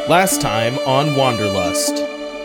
Last time on Wanderlust.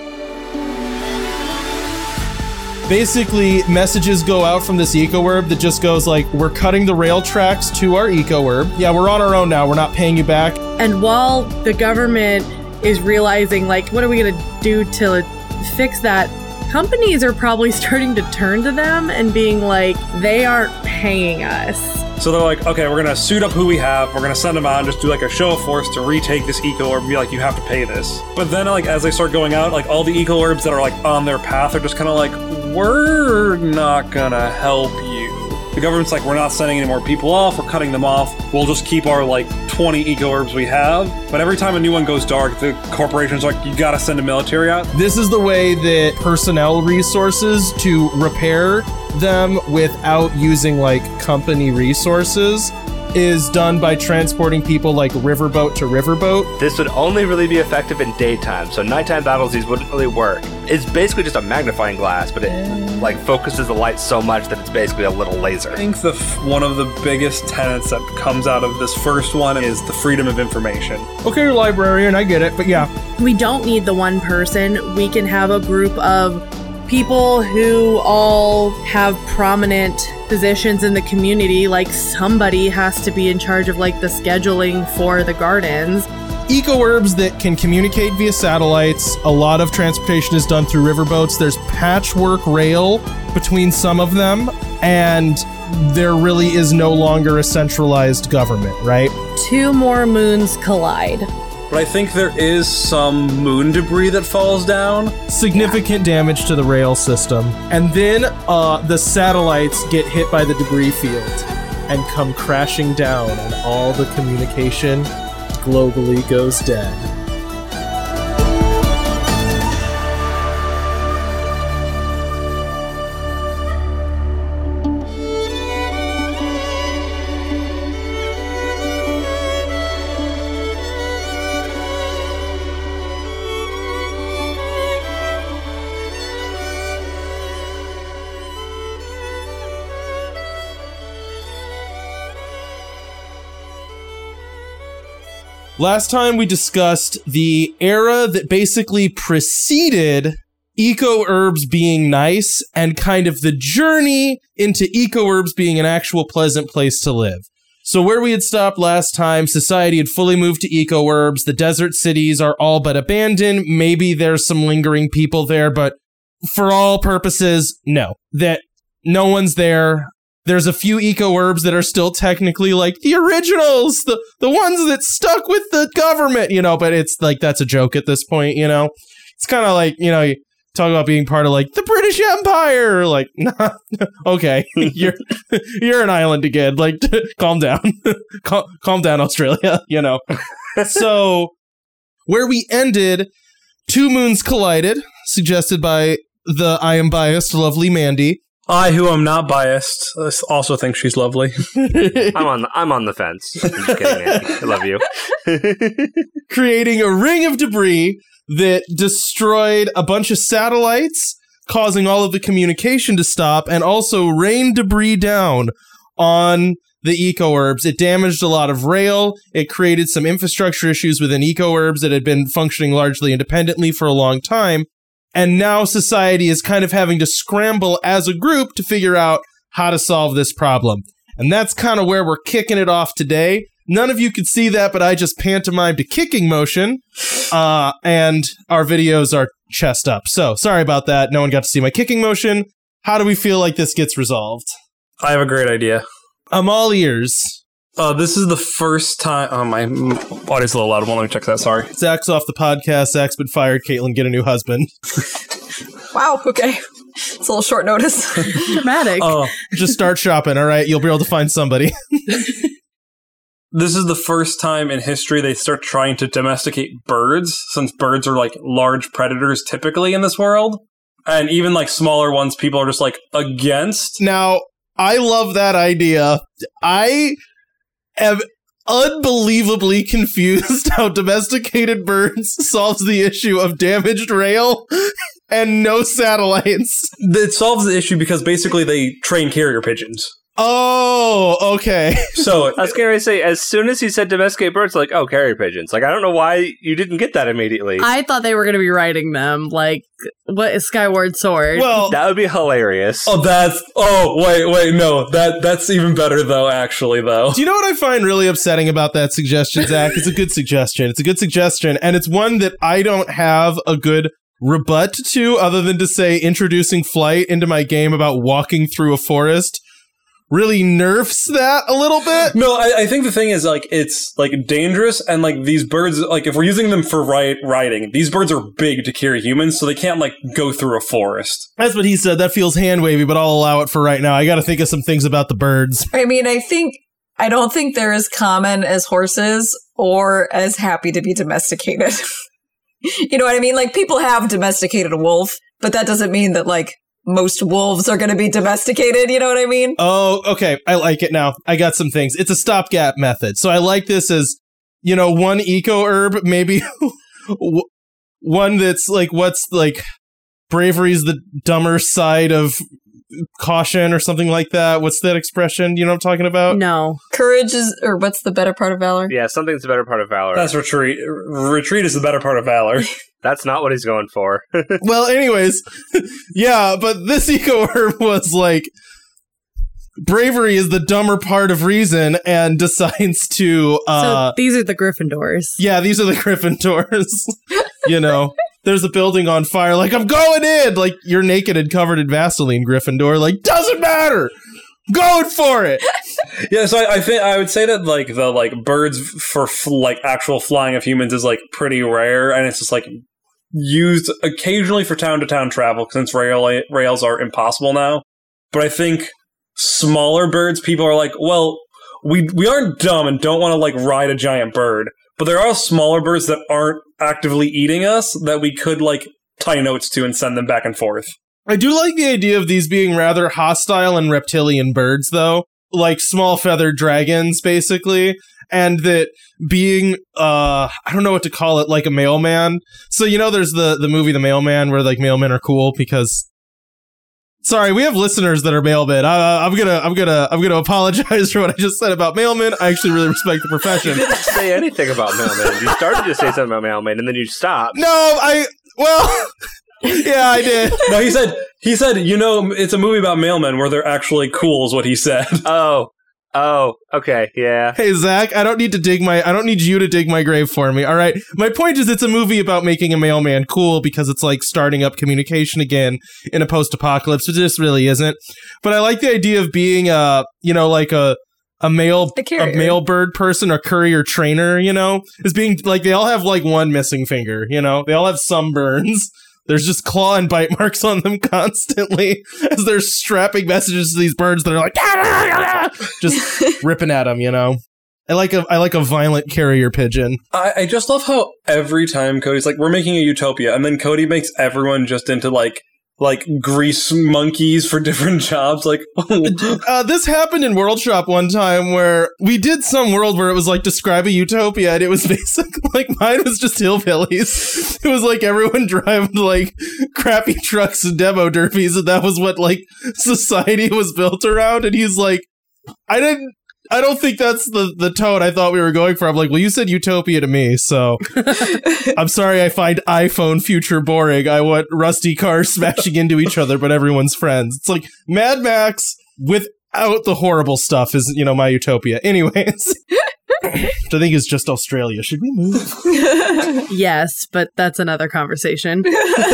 Basically, messages go out from this eco-herb that just goes like, we're cutting the rail tracks to our eco-herb. Yeah, we're on our own now. We're not paying you back. And while the government is realizing, like, what are we going to do to fix that, companies are probably starting to turn to them and being like, they aren't paying us. So they're like, okay, we're going to suit up who we have. We're going to send them out and just do like a show of force to retake this eco-herb and be like, you have to pay this. But then like as they start going out, like all the eco-herbs that are like on their path are just kind of like, we're not going to help you. The government's like, we're not sending any more people off. We're cutting them off. We'll just keep our like 20 eco-herbs we have. But every time a new one goes dark, the corporation's like, you got to send a military out. This is the way that personnel resources to repair them without using like company resources is done by transporting people like riverboat to riverboat. This would only really be effective in daytime, so nighttime battles these wouldn't really work. It's basically just a magnifying glass, but it like focuses the light so much that it's basically a little laser. I think one of the biggest tenets that comes out of this first one is the freedom of information. Okay, you're a librarian, I get it, but yeah. We don't need the one person. We can have a group of people who all have prominent positions in the community, like somebody has to be in charge of like the scheduling for the gardens. Eco-herbs that can communicate via satellites. A lot of transportation is done through riverboats. There's patchwork rail between some of them, and there really is no longer a centralized government, right? 2 more moons collide. But I think there is some moon debris that falls down. Significant damage to the rail system. And then the satellites get hit by the debris field and come crashing down, and all the communication globally goes dead. Last time we discussed the era that basically preceded eco-herbs being nice and kind of the journey into eco-herbs being an actual pleasant place to live. So where we had stopped last time, society had fully moved to eco-herbs. The desert cities are all but abandoned. Maybe there's some lingering people there, but for all purposes, no. That no one's there. There's a few eco-herbs that are still technically like the originals, the ones that stuck with the government, you know, but it's like, that's a joke at this point, you know? It's kind of like, you know, you talk about being part of like the British Empire, like, nah, okay, you're an island again, like, calm down, calm down, Australia, you know? So, where we ended, 2 moons collided, suggested by the I am biased, lovely Mandy. I, who am not biased, also think she's lovely. I'm on the fence. I'm just kidding, man. I love you. Creating a ring of debris that destroyed a bunch of satellites, causing all of the communication to stop, and also rained debris down on the eco-herbs. It damaged a lot of rail. It created some infrastructure issues within eco-herbs that had been functioning largely independently for a long time. And now society is kind of having to scramble as a group to figure out how to solve this problem. And that's kind of where we're kicking it off today. None of you could see that, but I just pantomimed a kicking motion. And our videos are chest up. So, sorry about that. No one got to see my kicking motion. How do we feel like this gets resolved? I have a great idea. I'm all ears. This is the first time... Oh, my body's a little loud. Let me check that, sorry. Zach's off the podcast. Zach's been fired. Caitlin, get a new husband. Wow, okay. It's a little short notice. Dramatic. Oh, Just start shopping, all right? You'll be able to find somebody. this is the first time in history they start trying to domesticate birds, since birds are like large predators typically in this world. And even like smaller ones, people are just like against. Now, I love that idea. I am unbelievably confused how domesticated birds solves the issue of damaged rail and no satellites. It solves the issue because basically they train carrier pigeons. Oh, okay. So I was going to say, as soon as he said domesticate birds, like, oh, carrier pigeons. Like, I don't know why you didn't get that immediately. I thought they were going to be writing them, like, what is Skyward Sword? Well, That would be hilarious. wait, no, that's even better though. Actually, though, do you know what I find really upsetting about that suggestion, Zach? It's a good suggestion. It's a good suggestion, and it's one that I don't have a good rebut to, other than to say introducing flight into my game about walking through a forest really nerfs that a little bit. no, I think the thing is like it's like dangerous, and like these birds, like if we're using them for riding, these birds are big to carry humans, so they can't like go through a forest. That's what he said. That feels hand wavy, but I'll allow it for right now. I got to think of some things about the birds. I mean, I don't think they're as common as horses or as happy to be domesticated. You know what I mean? Like, people have domesticated a wolf, but that doesn't mean that, like, most wolves are going to be domesticated. You know what I mean? Oh, okay. I like it now. I got some things. It's a stopgap method. So I like this as, you know, one eco herb, maybe one that's like, what's like, bravery's the dumber side of caution or something like that. What's that expression? You know what I'm talking about? No. Courage is, or what's the better part of valor? Yeah, something's the better part of valor. That's retreat. Retreat is the better part of valor. That's not what he's going for. Well, anyways, yeah, but this eco herb was like, bravery is the dumber part of reason, and decides to So these are the Gryffindors. yeah, these are the Gryffindors. You know, there's a building on fire, like, I'm going in, like, you're naked and covered in Vaseline, Gryffindor, like, doesn't matter, I'm going for it. Yeah, so I think I would say that like the like birds for like actual flying of humans is like pretty rare, and it's just like used occasionally for town to town travel since rails are impossible now. But I think smaller birds, people are like, well, we aren't dumb and don't want to like ride a giant bird, but there are smaller birds that aren't actively eating us that we could like tie notes to and send them back and forth. I do like the idea of these being rather hostile and reptilian birds, though, like small feathered dragons, basically, and that being, I don't know what to call it, like a mailman. So, you know, there's the movie The Mailman, where like mailmen are cool because, sorry, we have listeners that are mailmen. I'm gonna apologize for what I just said about mailmen. I actually really respect the profession. You didn't say anything about mailman. You started to say something about mailman, and then you stopped. Well, yeah, I did. No, he said, you know, it's a movie about mailmen where they're actually cool, is what he said. Oh, okay, yeah. Hey, Zach, I don't need you to dig my grave for me, all right? My point is it's a movie about making a mailman cool because it's like starting up communication again in a post-apocalypse, which this really isn't. But I like the idea of being like a mail bird person, a courier trainer, you know, is being like, they all have like one missing finger, you know, they all have sunburns. There's just claw and bite marks on them constantly as they're strapping messages to these birds that are like, just ripping at them, you know. I like a violent carrier pigeon. I just love how every time Cody's like, we're making a utopia, and then Cody makes everyone just into like grease monkeys for different jobs. Like, this happened in World Shop one time where we did some world where it was like describe a utopia, and it was basically like mine was just hillbillies. It was like everyone driving like crappy trucks and demo derbies, and that was what like society was built around. And he's like, I don't think that's the tone I thought we were going for. I'm like, well, you said utopia to me, so I'm sorry I find iPhone future boring. I want rusty cars smashing into each other, but everyone's friends. It's like Mad Max without the horrible stuff is, you know, my utopia. Anyways, which I think is just Australia. Should we move? Yes, but that's another conversation.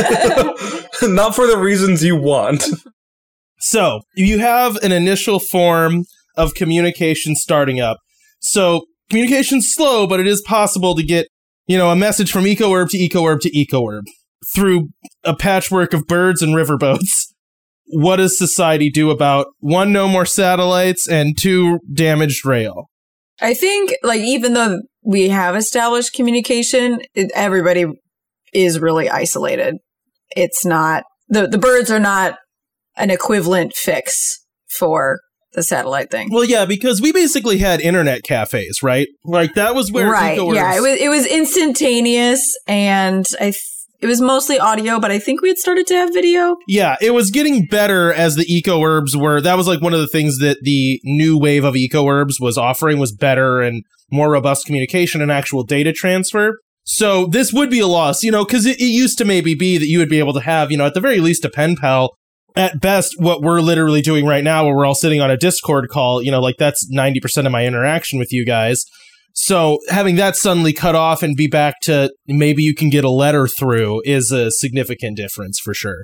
not for the reasons you want. So you have an initial form of communication starting up. So communication's slow, but it is possible to get, you know, a message from eco-herb to eco-herb to eco-herb through a patchwork of birds and riverboats. What does society do about 1, no more satellites, and 2, damaged rail? I think, like, even though we have established communication, everybody is really isolated. It's not, the birds are not an equivalent fix for the satellite thing. Well, yeah, because we basically had internet cafes, right? Like that was where right. Yeah, it was instantaneous, and It was mostly audio, but I think we had started to have video. Yeah, it was getting better as the eco-herbs were. That was like one of the things that the new wave of eco-herbs was offering, was better and more robust communication and actual data transfer. So this would be a loss, because it used to maybe be that you would be able to have, at the very least a pen pal. At best, what we're literally doing right now, where we're all sitting on a Discord call, that's 90% of my interaction with you guys. So having that suddenly cut off and be back to maybe you can get a letter through is a significant difference for sure.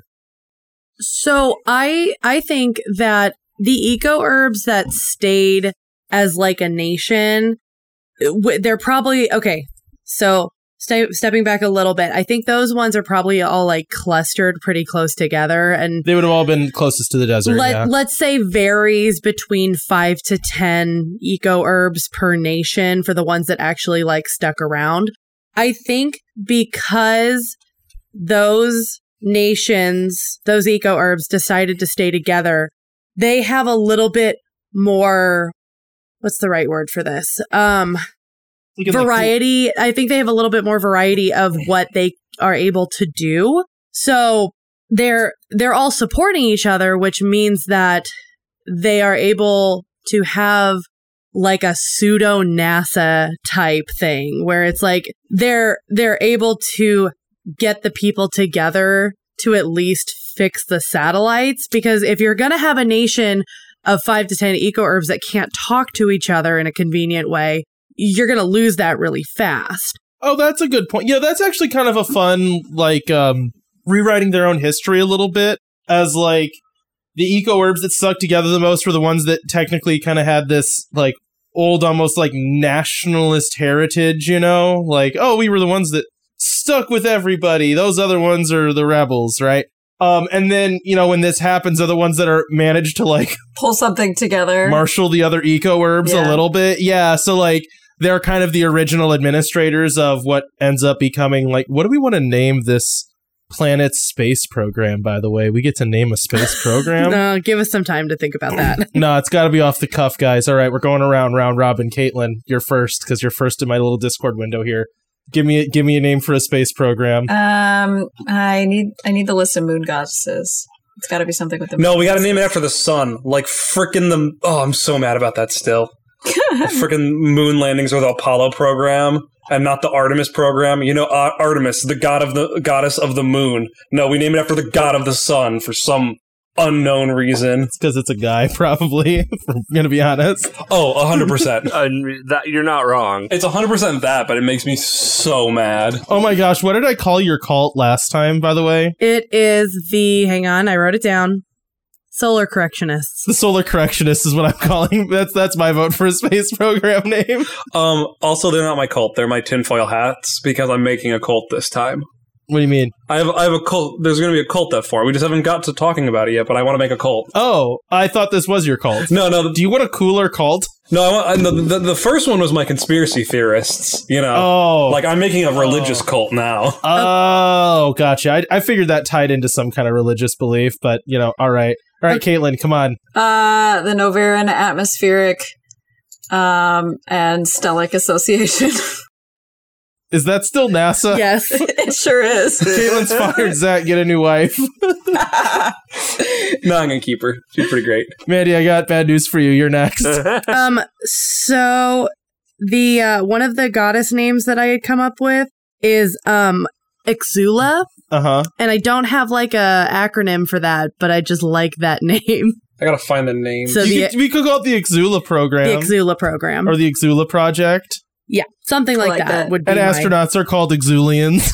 So I think that the eco-herbs that stayed as like a nation, they're probably, okay, so stepping back a little bit, I think those ones are probably all like clustered pretty close together, and they would have all been closest to the desert. Let's say varies between 5 to 10 eco-herbs per nation for the ones that actually like stuck around. I think because those nations, those eco-herbs decided to stay together, they have a little bit more, what's the right word for this? Variety. I think they have a little bit more variety of what they are able to do. So they're all supporting each other, which means that they are able to have like a pseudo NASA type thing where it's like they're able to get the people together to at least fix the satellites. Because if you're going to have a nation of 5 to 10 eco-herbs that can't talk to each other in a convenient way, you're going to lose that really fast. Oh, that's a good point. Yeah, that's actually kind of a fun, rewriting their own history a little bit, as, the eco-herbs that stuck together the most were the ones that technically kind of had this, old, almost, nationalist heritage, we were the ones that stuck with everybody. Those other ones are the rebels, right? And then, when this happens, are the ones that are managed to, pull something together. Marshal the other eco-herbs a little bit. Yeah, so, they're kind of the original administrators of what ends up becoming, what do we want to name this planet's space program, by the way? We get to name a space program? No, give us some time to think about that. No, it's got to be off the cuff, guys. All right, we're going around round robin. Caitlin, you're first, because you're first in my little Discord window here. Give me a name for a space program. I need the list of moon goddesses. It's got to be something with the moon. No, we got to name it after the sun. I'm so mad about that still. The frickin' moon landings or the Apollo program and not the Artemis program. Artemis, the goddess of the moon. No, we name it after the god of the sun for some unknown reason. It's because it's a guy, probably, if I'm going to be honest. Oh, 100%. You're not wrong. It's 100% that, but it makes me so mad. Oh my gosh, what did I call your cult last time, by the way? It is hang on, I wrote it down. Solar Correctionists. The Solar Correctionists is what I'm calling. That's my vote for a space program name. Also, they're not my cult. They're my tinfoil hats because I'm making a cult this time. What do you mean? I have a cult. There's going to be a cult that for. We just haven't got to talking about it yet, but I want to make a cult. Oh, I thought this was your cult. No. Do you want a cooler cult? No, the first one was my conspiracy theorists, Oh. I'm making a religious cult now. Oh, gotcha. I figured that tied into some kind of religious belief, but, all right. All right, Caitlin, come on. The Novaran Atmospheric and Stellic Association. Is that still NASA? Yes. It sure is. Caitlin's fired Zach, get a new wife. No, I'm going to keep her. She's pretty great. Mandy, I got bad news for you. You're next. So the one of the goddess names that I had come up with is Exula. Uh-huh. And I don't have a acronym for that, but I just like that name. I gotta find the name. So we could call it the Exula program. The Exula program. Or the Exula project. Yeah, something like that would be. And astronauts are called Exulians.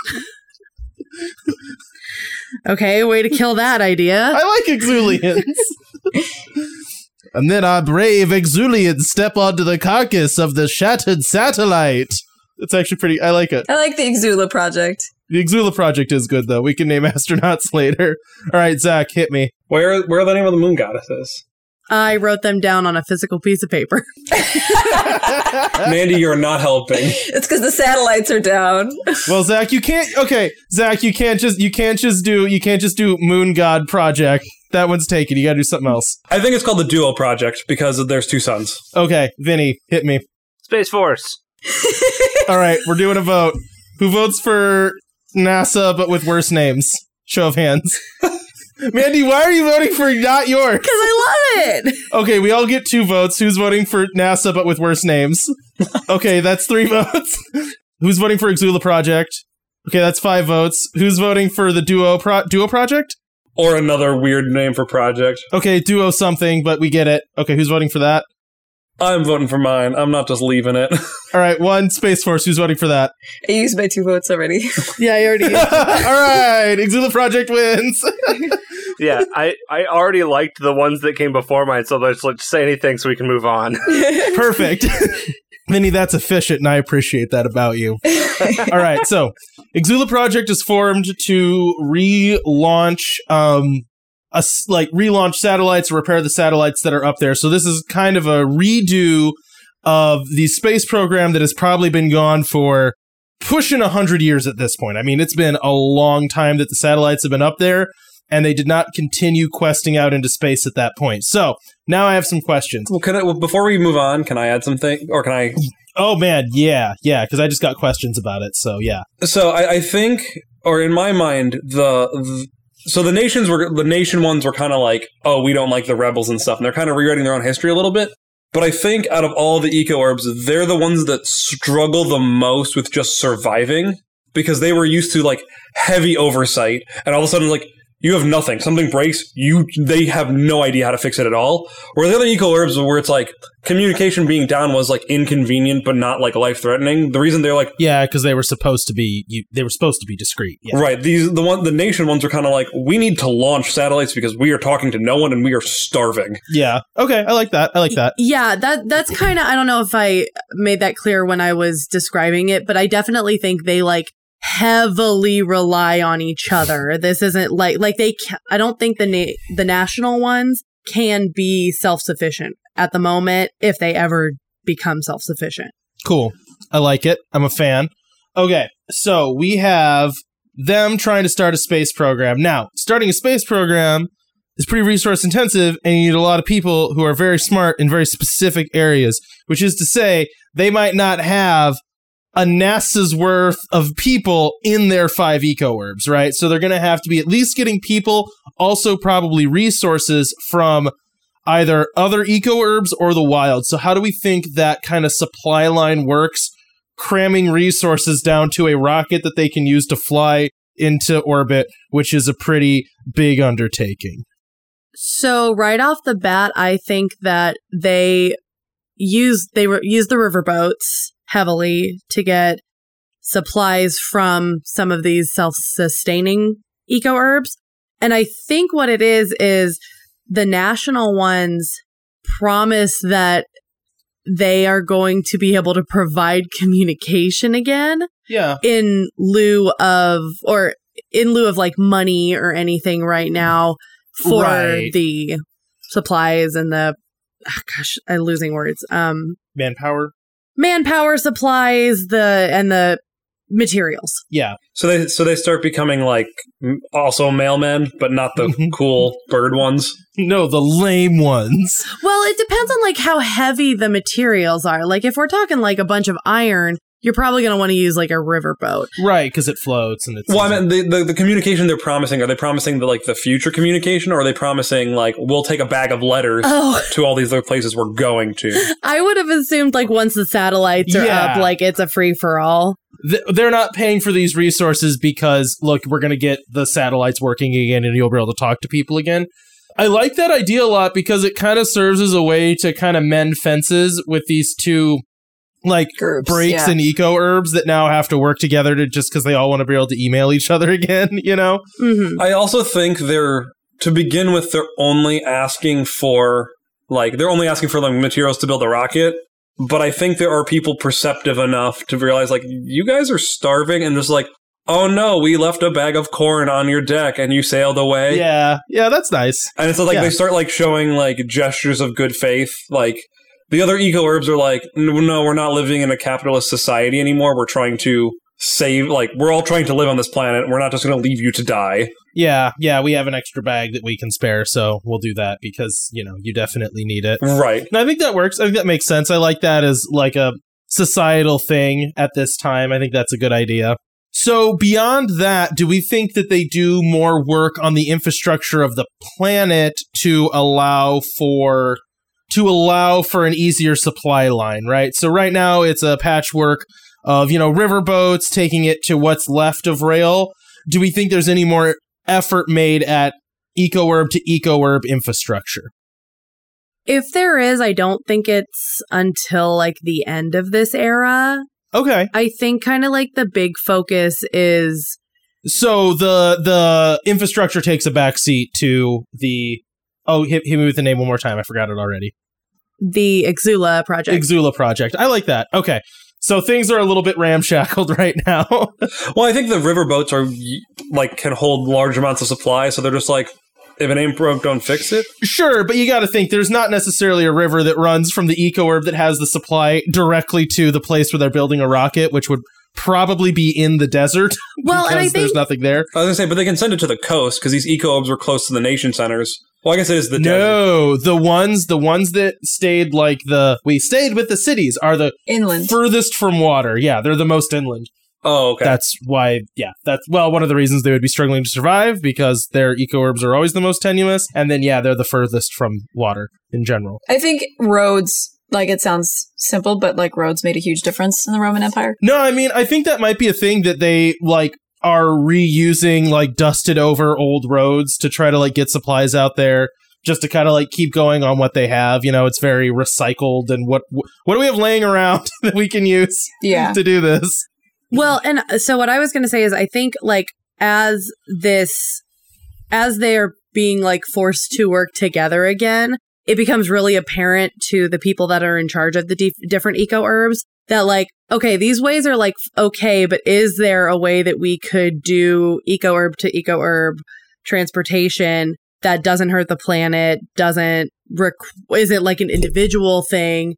Okay, way to kill that idea. I like Exulians. And then our brave Exulians step onto the carcass of the shattered satellite. It's actually pretty. I like it. I like the Exula project. The Exula project is good, though. We can name astronauts later. All right, Zach, hit me. Where are the name of the moon goddesses? I wrote them down on a physical piece of paper. Mandy, you're not helping. It's because the satellites are down. Well, Zach, you can't. Okay, Zach, you can't just do Moon God Project. That one's taken. You got to do something else. I think it's called the Duo Project because there's two suns. Okay, Vinny, hit me. Space Force. All right, we're doing a vote. Who votes for NASA, but with worse names. Show of hands. Mandy, why are you voting for not yours? Because I love it. Okay, we all get 2 votes. Who's voting for NASA, but with worse names? Okay, that's 3 votes. Who's voting for Exula Project? Okay, that's 5 votes. Who's voting for the Duo Project? Or another weird name for project. Okay, Duo something, but we get it. Okay, who's voting for that? I'm voting for mine. I'm not just leaving it. All right, 1 Space Force. Who's voting for that? I used my 2 votes already. Yeah, I already used it. All right, Exula Project wins. Yeah, I already liked the ones that came before mine, so let's say anything so we can move on. Perfect. Minnie, that's efficient, and I appreciate that about you. All right, so Exula Project is formed to relaunch relaunch satellites, repair the satellites that are up there. So this is kind of a redo of the space program that has probably been gone for pushing 100 years at this point. I mean, it's been a long time that the satellites have been up there, and they did not continue questing out into space at that point. So now I have some questions. Well, before we move on, can I add something? Or can I... Oh, man, yeah, because I just got questions about it, so yeah. So I think, or in my mind, so the nation ones were kind of like, oh, we don't like the rebels and stuff, and they're kind of rewriting their own history a little bit. But I think out of all the eco-orbs, they're the ones that struggle the most with just surviving, because they were used to, like, heavy oversight, and all of a sudden, like, you have nothing. Something breaks, they have no idea how to fix it at all. Where the other eco-orbs, where it's like, communication being down was, like, inconvenient, but not, like, life-threatening. The reason they're like... Yeah, because they were supposed to be discreet. Yeah. Right. The nation ones are kind of like, we need to launch satellites because we are talking to no one and we are starving. Yeah. Okay, I like that. Yeah, that's kind of, I don't know if I made that clear when I was describing it, but I definitely think they, like, heavily rely on each other. This isn't like I don't think the national ones can be self-sufficient at the moment if they ever become self-sufficient. Cool. I like it. I'm a fan. Okay, so we have them trying to start a space program. Now, starting a space program is pretty resource intensive, and you need a lot of people who are very smart in very specific areas, which is to say they might not have a NASA's worth of people in their 5 eco-orbs, right? So they're going to have to be at least getting people, also probably resources from either other eco-orbs or the wild. So how do we think that kind of supply line works, cramming resources down to a rocket that they can use to fly into orbit, which is a pretty big undertaking? So right off the bat, I think that they use the riverboats heavily to get supplies from some of these self-sustaining eco-herbs. And I think what it is the national ones promise that they are going to be able to provide communication again. Yeah. In lieu of like money or anything right now for the supplies and I'm losing words. Manpower supplies, the materials. Yeah. So they start becoming like also mailmen, but not the cool bird ones. No, the lame ones. Well, it depends on like how heavy the materials are. Like if we're talking like a bunch of iron, you're probably going to want to use like a riverboat. Right, because it floats and it's... Well, I mean, the communication they're promising, are they promising the future communication, or are they promising like, we'll take a bag of letters to all these other places we're going to? I would have assumed like once the satellites are up, like it's a free-for-all. They're not paying for these resources because, look, we're going to get the satellites working again and you'll be able to talk to people again. I like that idea a lot because it kind of serves as a way to kind of mend fences with these two... like groups, breaks and eco-herbs that now have to work together to just because they all want to be able to email each other again, you know? Mm-hmm. I also think they're only asking for materials to build a rocket, but I think there are people perceptive enough to realize like, you guys are starving and just like, oh no, we left a bag of corn on your deck and you sailed away. Yeah, that's nice. And it's like they start like showing like gestures of good faith, like the other eco-herbs are like, no, we're not living in a capitalist society anymore. We're trying to we're all trying to live on this planet. We're not just going to leave you to die. Yeah, we have an extra bag that we can spare, so we'll do that because, you definitely need it. Right. And I think that works. I think that makes sense. I like that as like a societal thing at this time. I think that's a good idea. So beyond that, do we think that they do more work on the infrastructure of the planet to allow for an easier supply line, right? So right now it's a patchwork of, riverboats taking it to what's left of rail. Do we think there's any more effort made at eco-herb to eco-herb infrastructure? If there is, I don't think it's until like the end of this era. Okay. I think kind of like the big focus is... So the infrastructure takes a backseat to the... Oh, hit me with the name one more time. I forgot it already. The Exula project. Exula project. I like that. Okay. So things are a little bit ramshackled right now. Well, I think the riverboats are can hold large amounts of supply, so they're just like, if it ain't broke, don't fix it. Sure, but you got to think there's not necessarily a river that runs from the eco-herb that has the supply directly to the place where they're building a rocket, which would probably be in the desert. Well, and I think there's nothing there. I was gonna say, but they can send it to the coast because these eco-herbs are close to the nation centers. Well, I guess it is the desert. No, the ones that stayed we stayed with the cities are the Inland. furthest from water. Yeah, they're the most inland. Oh, okay. That's why, one of the reasons they would be struggling to survive, because their eco-herbs are always the most tenuous, and then, they're the furthest from water in general. I think roads, it sounds simple, but, roads made a huge difference in the Roman Empire. No, I mean, I think that might be a thing that they, are reusing, dusted over old roads to try to, get supplies out there, just to kind of, keep going on what they have. It's very recycled, and what do we have laying around that we can use to do this? Well, and so what I was going to say is I think as they're being forced to work together again, it becomes really apparent to the people that are in charge of the different eco-herbs that okay, these ways are okay, but is there a way that we could do eco-herb to eco-herb transportation that doesn't hurt the planet, is it an individual thing?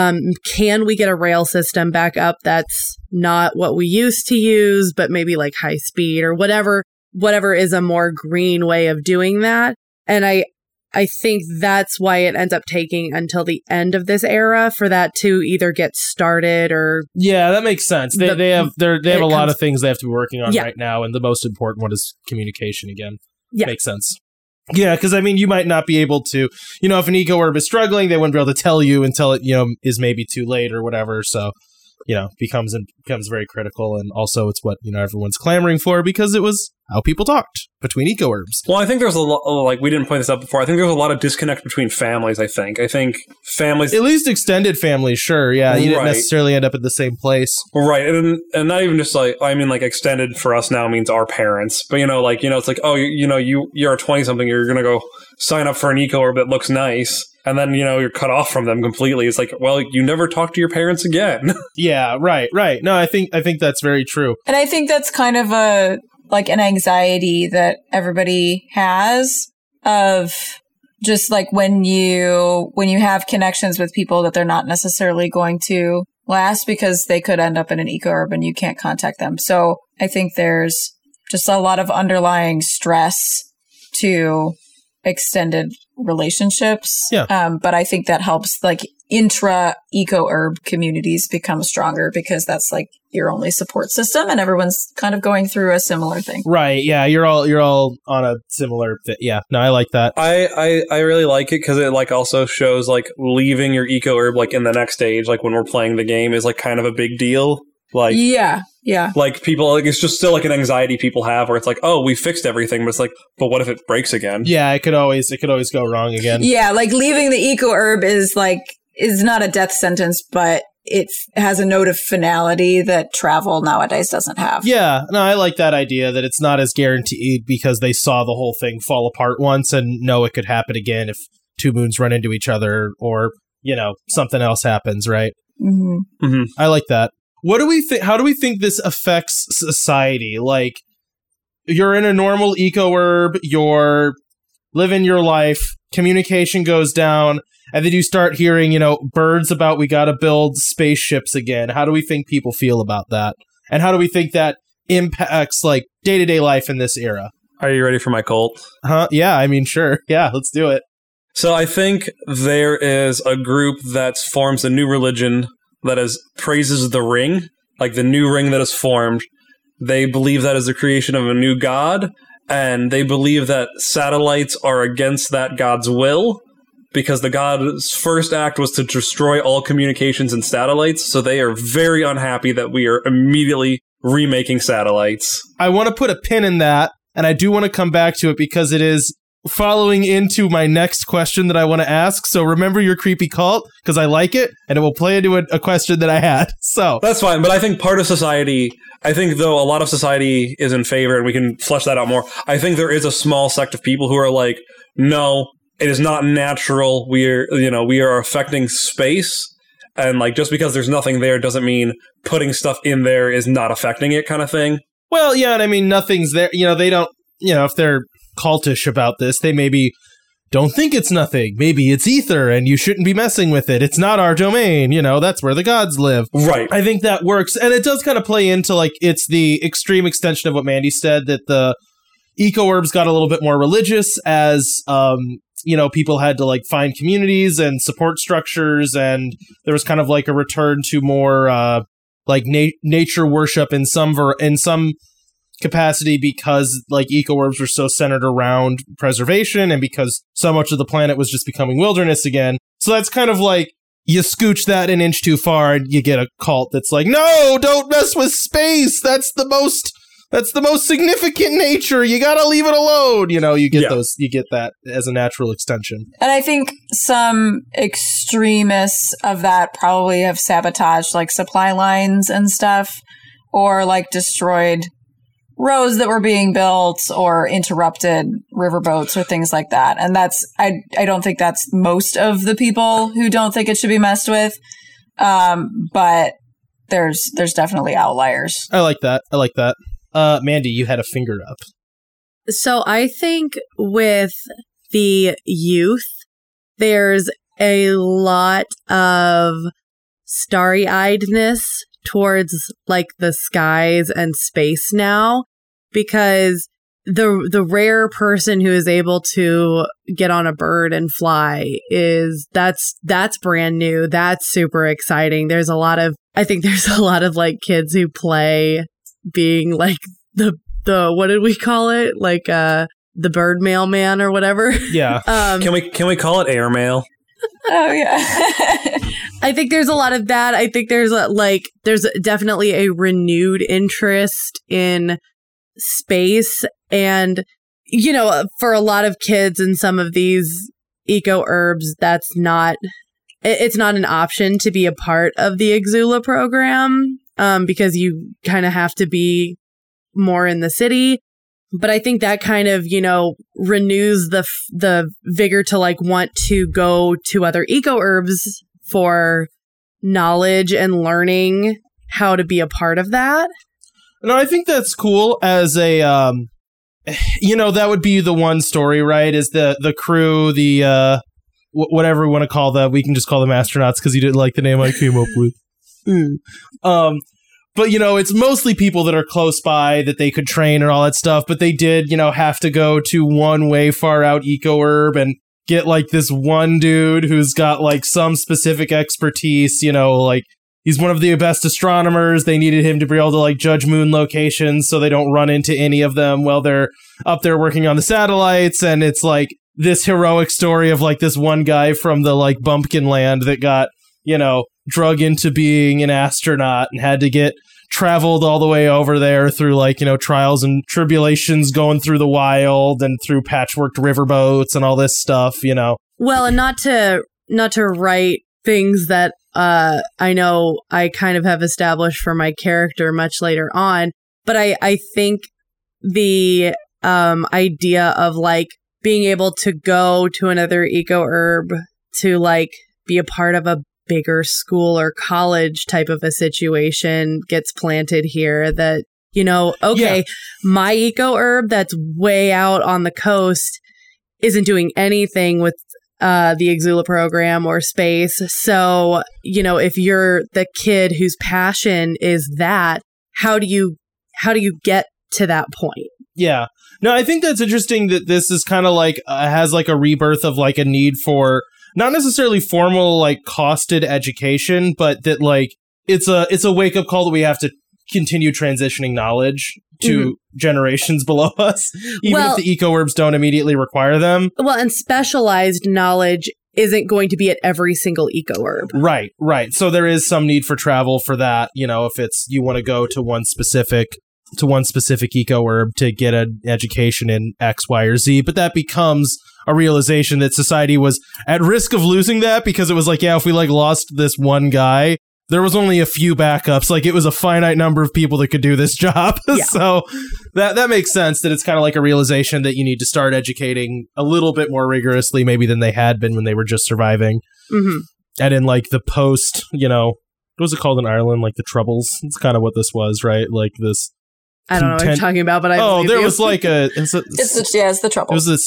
Can we get a rail system back up that's not what we used to use, but maybe high speed or whatever is a more green way of doing that? And I think that's why it ends up taking until the end of this era for that to either get started or... Yeah, that makes sense. They have a lot of things they have to be working on right now, and the most important one is communication again. Yeah. Makes sense. Yeah, because you might not be able to, if an eco-herb is struggling, they wouldn't be able to tell you until it, is maybe too late or whatever. So, becomes very critical. And also it's what, everyone's clamoring for because it was how people talked between eco-herbs. Well, I think there's a lot, we didn't point this out before. I think there's a lot of disconnect between families, I think families... At least extended families, sure. Yeah, you didn't necessarily end up at the same place. Right. And not even just extended for us now means our parents. But, it's oh, you're a 20-something, you're going to go sign up for an eco-herb that looks nice. And then, you're cut off from them completely. It's well, you never talk to your parents again. Yeah, right. No, I think that's very true. And I think that's kind of an anxiety that everybody has of just when you have connections with people that they're not necessarily going to last because they could end up in an eco-herb and you can't contact them. So I think there's just a lot of underlying stress to extended relationships. Yeah. But I think that helps intra eco-herb communities become stronger because that's your only support system and everyone's kind of going through a similar thing. Right. Yeah. You're all on a similar yeah. No, I like that. I really like it because it also shows leaving your eco-herb in the next stage, when we're playing the game is kind of a big deal. Yeah. People, it's just still an anxiety people have where it's oh, we fixed everything, but it's but what if it breaks again? Yeah, it could always go wrong again. Yeah, leaving the eco-herb is not a death sentence, but it has a note of finality that travel nowadays doesn't have. Yeah, no, I like that idea that it's not as guaranteed because they saw the whole thing fall apart once and know it could happen again if two moons run into each other or, something else happens, right? Mm-hmm. Mm-hmm. I like that. What do we think? How do we think this affects society? You're in a normal eco-herb, you're living your life, communication goes down, and then you start hearing, birds about we got to build spaceships again. How do we think people feel about that? And how do we think that impacts day-to-day life in this era? Are you ready for my cult? Huh? Yeah, sure. Yeah, let's do it. So I think there is a group that forms a new religion that praises the ring, the new ring that is formed, They believe that is the creation of a new god, and they believe that satellites are against that god's will, because the god's first act was to destroy all communications and satellites, so they are very unhappy that we are immediately remaking satellites. I want to put a pin in that, and I do want to come back to it because it is following into my next question that I want to ask. So remember your creepy cult, because I like it, and it will play into a question that I had. So that's fine, but I think part of society, I think though a lot of society is in favor, and we can flesh that out more, I think there is a small sect of people who are like, no, it is not natural. We are affecting space, and like just because there's nothing there doesn't mean putting stuff in there is not affecting it, kind of thing. Well, yeah, and I mean nothing's there. They don't. If they're cultish about this, they maybe don't think it's nothing. Maybe it's ether, and you shouldn't be messing with it. It's not our domain. That's where the gods live. Right. I think that works, and it does kind of play into like it's the extreme extension of what Mandy said, that the eco-herbs got a little bit more religious as people had to like find communities and support structures, and there was kind of like a return to more nature worship in some capacity, because like eco-herbs were so centered around preservation, and because so much of the planet was just becoming wilderness again. So that's kind of like you scooch that an inch too far and you get a cult that's like, no, don't mess with space. That's the most significant nature. You gotta leave it alone. You get you get that as a natural extension. And I think some extremists of that probably have sabotaged like supply lines and stuff, or like destroyed roads that were being built, or interrupted riverboats or things like that. And that's, I don't think that's most of the people who don't think it should be messed with. But there's definitely outliers. I like that. Mandy, you had a finger up. So I think with the youth, there's a lot of starry-eyedness towards like the skies and space now, because the rare person who is able to get on a bird and fly that's brand new. That's super exciting. I think there's a lot of like kids who play being like the what did we call it? Like the bird mailman or whatever. Yeah. Can we call it airmail? Oh yeah. I think there's a lot of that. I think there's definitely a renewed interest in space, and for a lot of kids in some of these eco-herbs, it's not an option to be a part of the Exula program, because you kind of have to be more in the city. But I think that kind of, renews the vigor to like want to go to other eco-herbs for knowledge and learning how to be a part of that. No, I think that's cool as a, that would be the one story, right? Is the crew, the, whatever we want to call them. We can just call them astronauts because you didn't like the name I came up with. But, it's mostly people that are close by that they could train and all that stuff. But they did, have to go to one way far out eco-herb and get like this one dude who's got like some specific expertise, like he's one of the best astronomers. They needed him to be able to like judge moon locations so they don't run into any of them while they're up there working on the satellites. And it's like this heroic story of like this one guy from the like Bumpkin Land that got, drug into being an astronaut and had to get traveled all the way over there through like, trials and tribulations going through the wild and through patchworked riverboats and all this stuff, Well, and not to write things that I know I kind of have established for my character much later on, but I think the idea of like being able to go to another eco-herb to like be a part of a bigger school or college type of a situation gets planted here, that, my eco-herb that's way out on the coast isn't doing anything with the Exula program or space. So, if you're the kid whose passion is that, how do you get to that point? Yeah. No, I think that's interesting that this is kind of like has like a rebirth of like a need for not necessarily formal like costed education, but that like it's a wake up call that we have to continue transitioning knowledge to generations below us, even if the eco-herbs don't immediately require them. Well, and specialized knowledge isn't going to be at every single eco-herb. Right. So there is some need for travel for that, if it's you want to go to one specific eco-herb to get an education in X, Y, or Z, but that becomes a realization that society was at risk of losing that because it was like, if we lost this one guy, there was only a few backups. It was a finite number of people that could do this job. Yeah. So that makes sense that it's kind of like a realization that you need to start educating a little bit more rigorously maybe than they had been when they were just surviving. Mm-hmm. And in the post, what was it called in Ireland? The Troubles. It's kind of what this was, right? This. I don't know what you're talking about, but there was it's the Troubles. It was the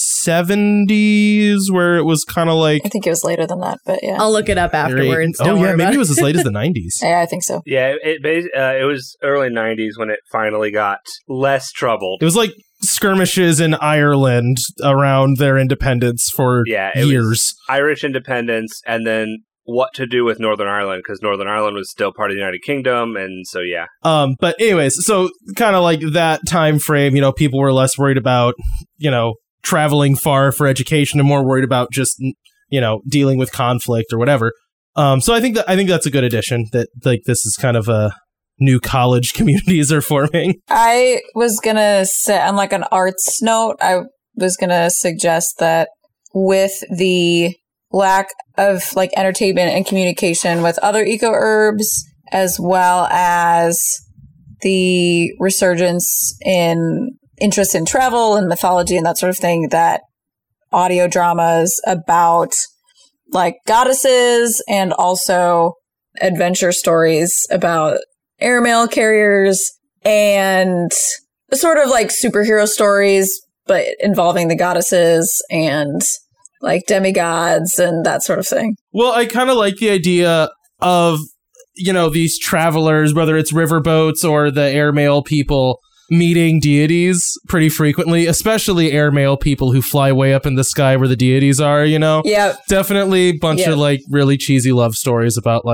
70s where it was kind of I think it was later than that, but yeah. I'll look it up afterwards. Maybe it was as late as the 90s. Yeah, I think so. Yeah, it was early 90s when it finally got less troubled. It was skirmishes in Ireland around their independence for years. Irish independence, and then what to do with Northern Ireland, because Northern Ireland was still part of the United Kingdom, and so yeah. But anyways, so kind of that time frame, people were less worried about, traveling far for education and more worried about just, dealing with conflict or whatever. So I think that's a good addition that this is kind of a new college communities are forming. I was gonna say on an arts note, I was gonna suggest that with the lack of entertainment and communication with other eco-herbs, as well as the resurgence in interest in travel and mythology and that sort of thing, that audio dramas about goddesses and also adventure stories about airmail carriers and sort of superhero stories, but involving the goddesses and demigods and that sort of thing. Well, I kind of like the idea of, these travelers, whether it's riverboats or the airmail people, meeting deities pretty frequently, especially airmail people who fly way up in the sky where the deities are, Yeah. Definitely a bunch of really cheesy love stories about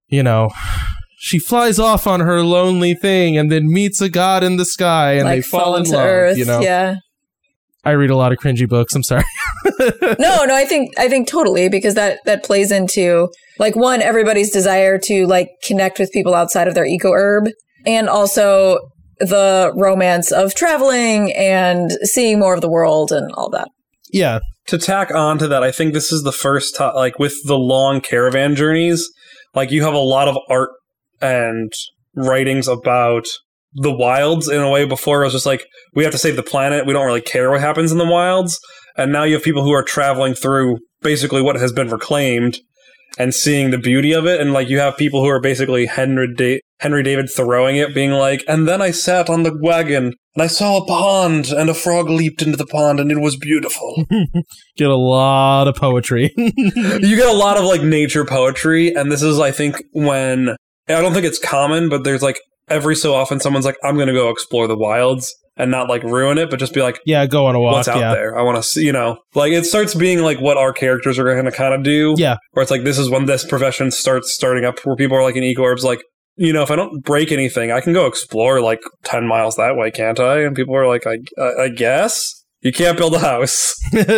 she flies off on her lonely thing and then meets a god in the sky and they fall in love, earth, Yeah. I read a lot of cringy books. I'm sorry. No, I think totally, because that plays into one, everybody's desire to connect with people outside of their eco-herb, and also the romance of traveling and seeing more of the world and all that. Yeah. To tack on to that, I think this is the first time, with the long caravan journeys, you have a lot of art and writings about the wilds in a way. Before it was just we have to save the planet, we don't really care what happens in the wilds, and now you have people who are traveling through basically what has been reclaimed and seeing the beauty of it, and you have people who are basically Henry David Thoreauing it, being and then I sat on the wagon and I saw a pond and a frog leaped into the pond and it was beautiful. Get a lot of poetry. You get a lot of nature poetry, and this is I think when I don't think it's common, but there's every so often someone's I'm going to go explore the wilds and not ruin it, but just be go on a walk. What's out there? I want to see, it starts being what our characters are going to kind of do. Yeah. Where it's this is when this profession starts starting up, where people are in eco-herbs, if I don't break anything, I can go explore 10 miles that way, can't I? And people are I guess. You can't build a house.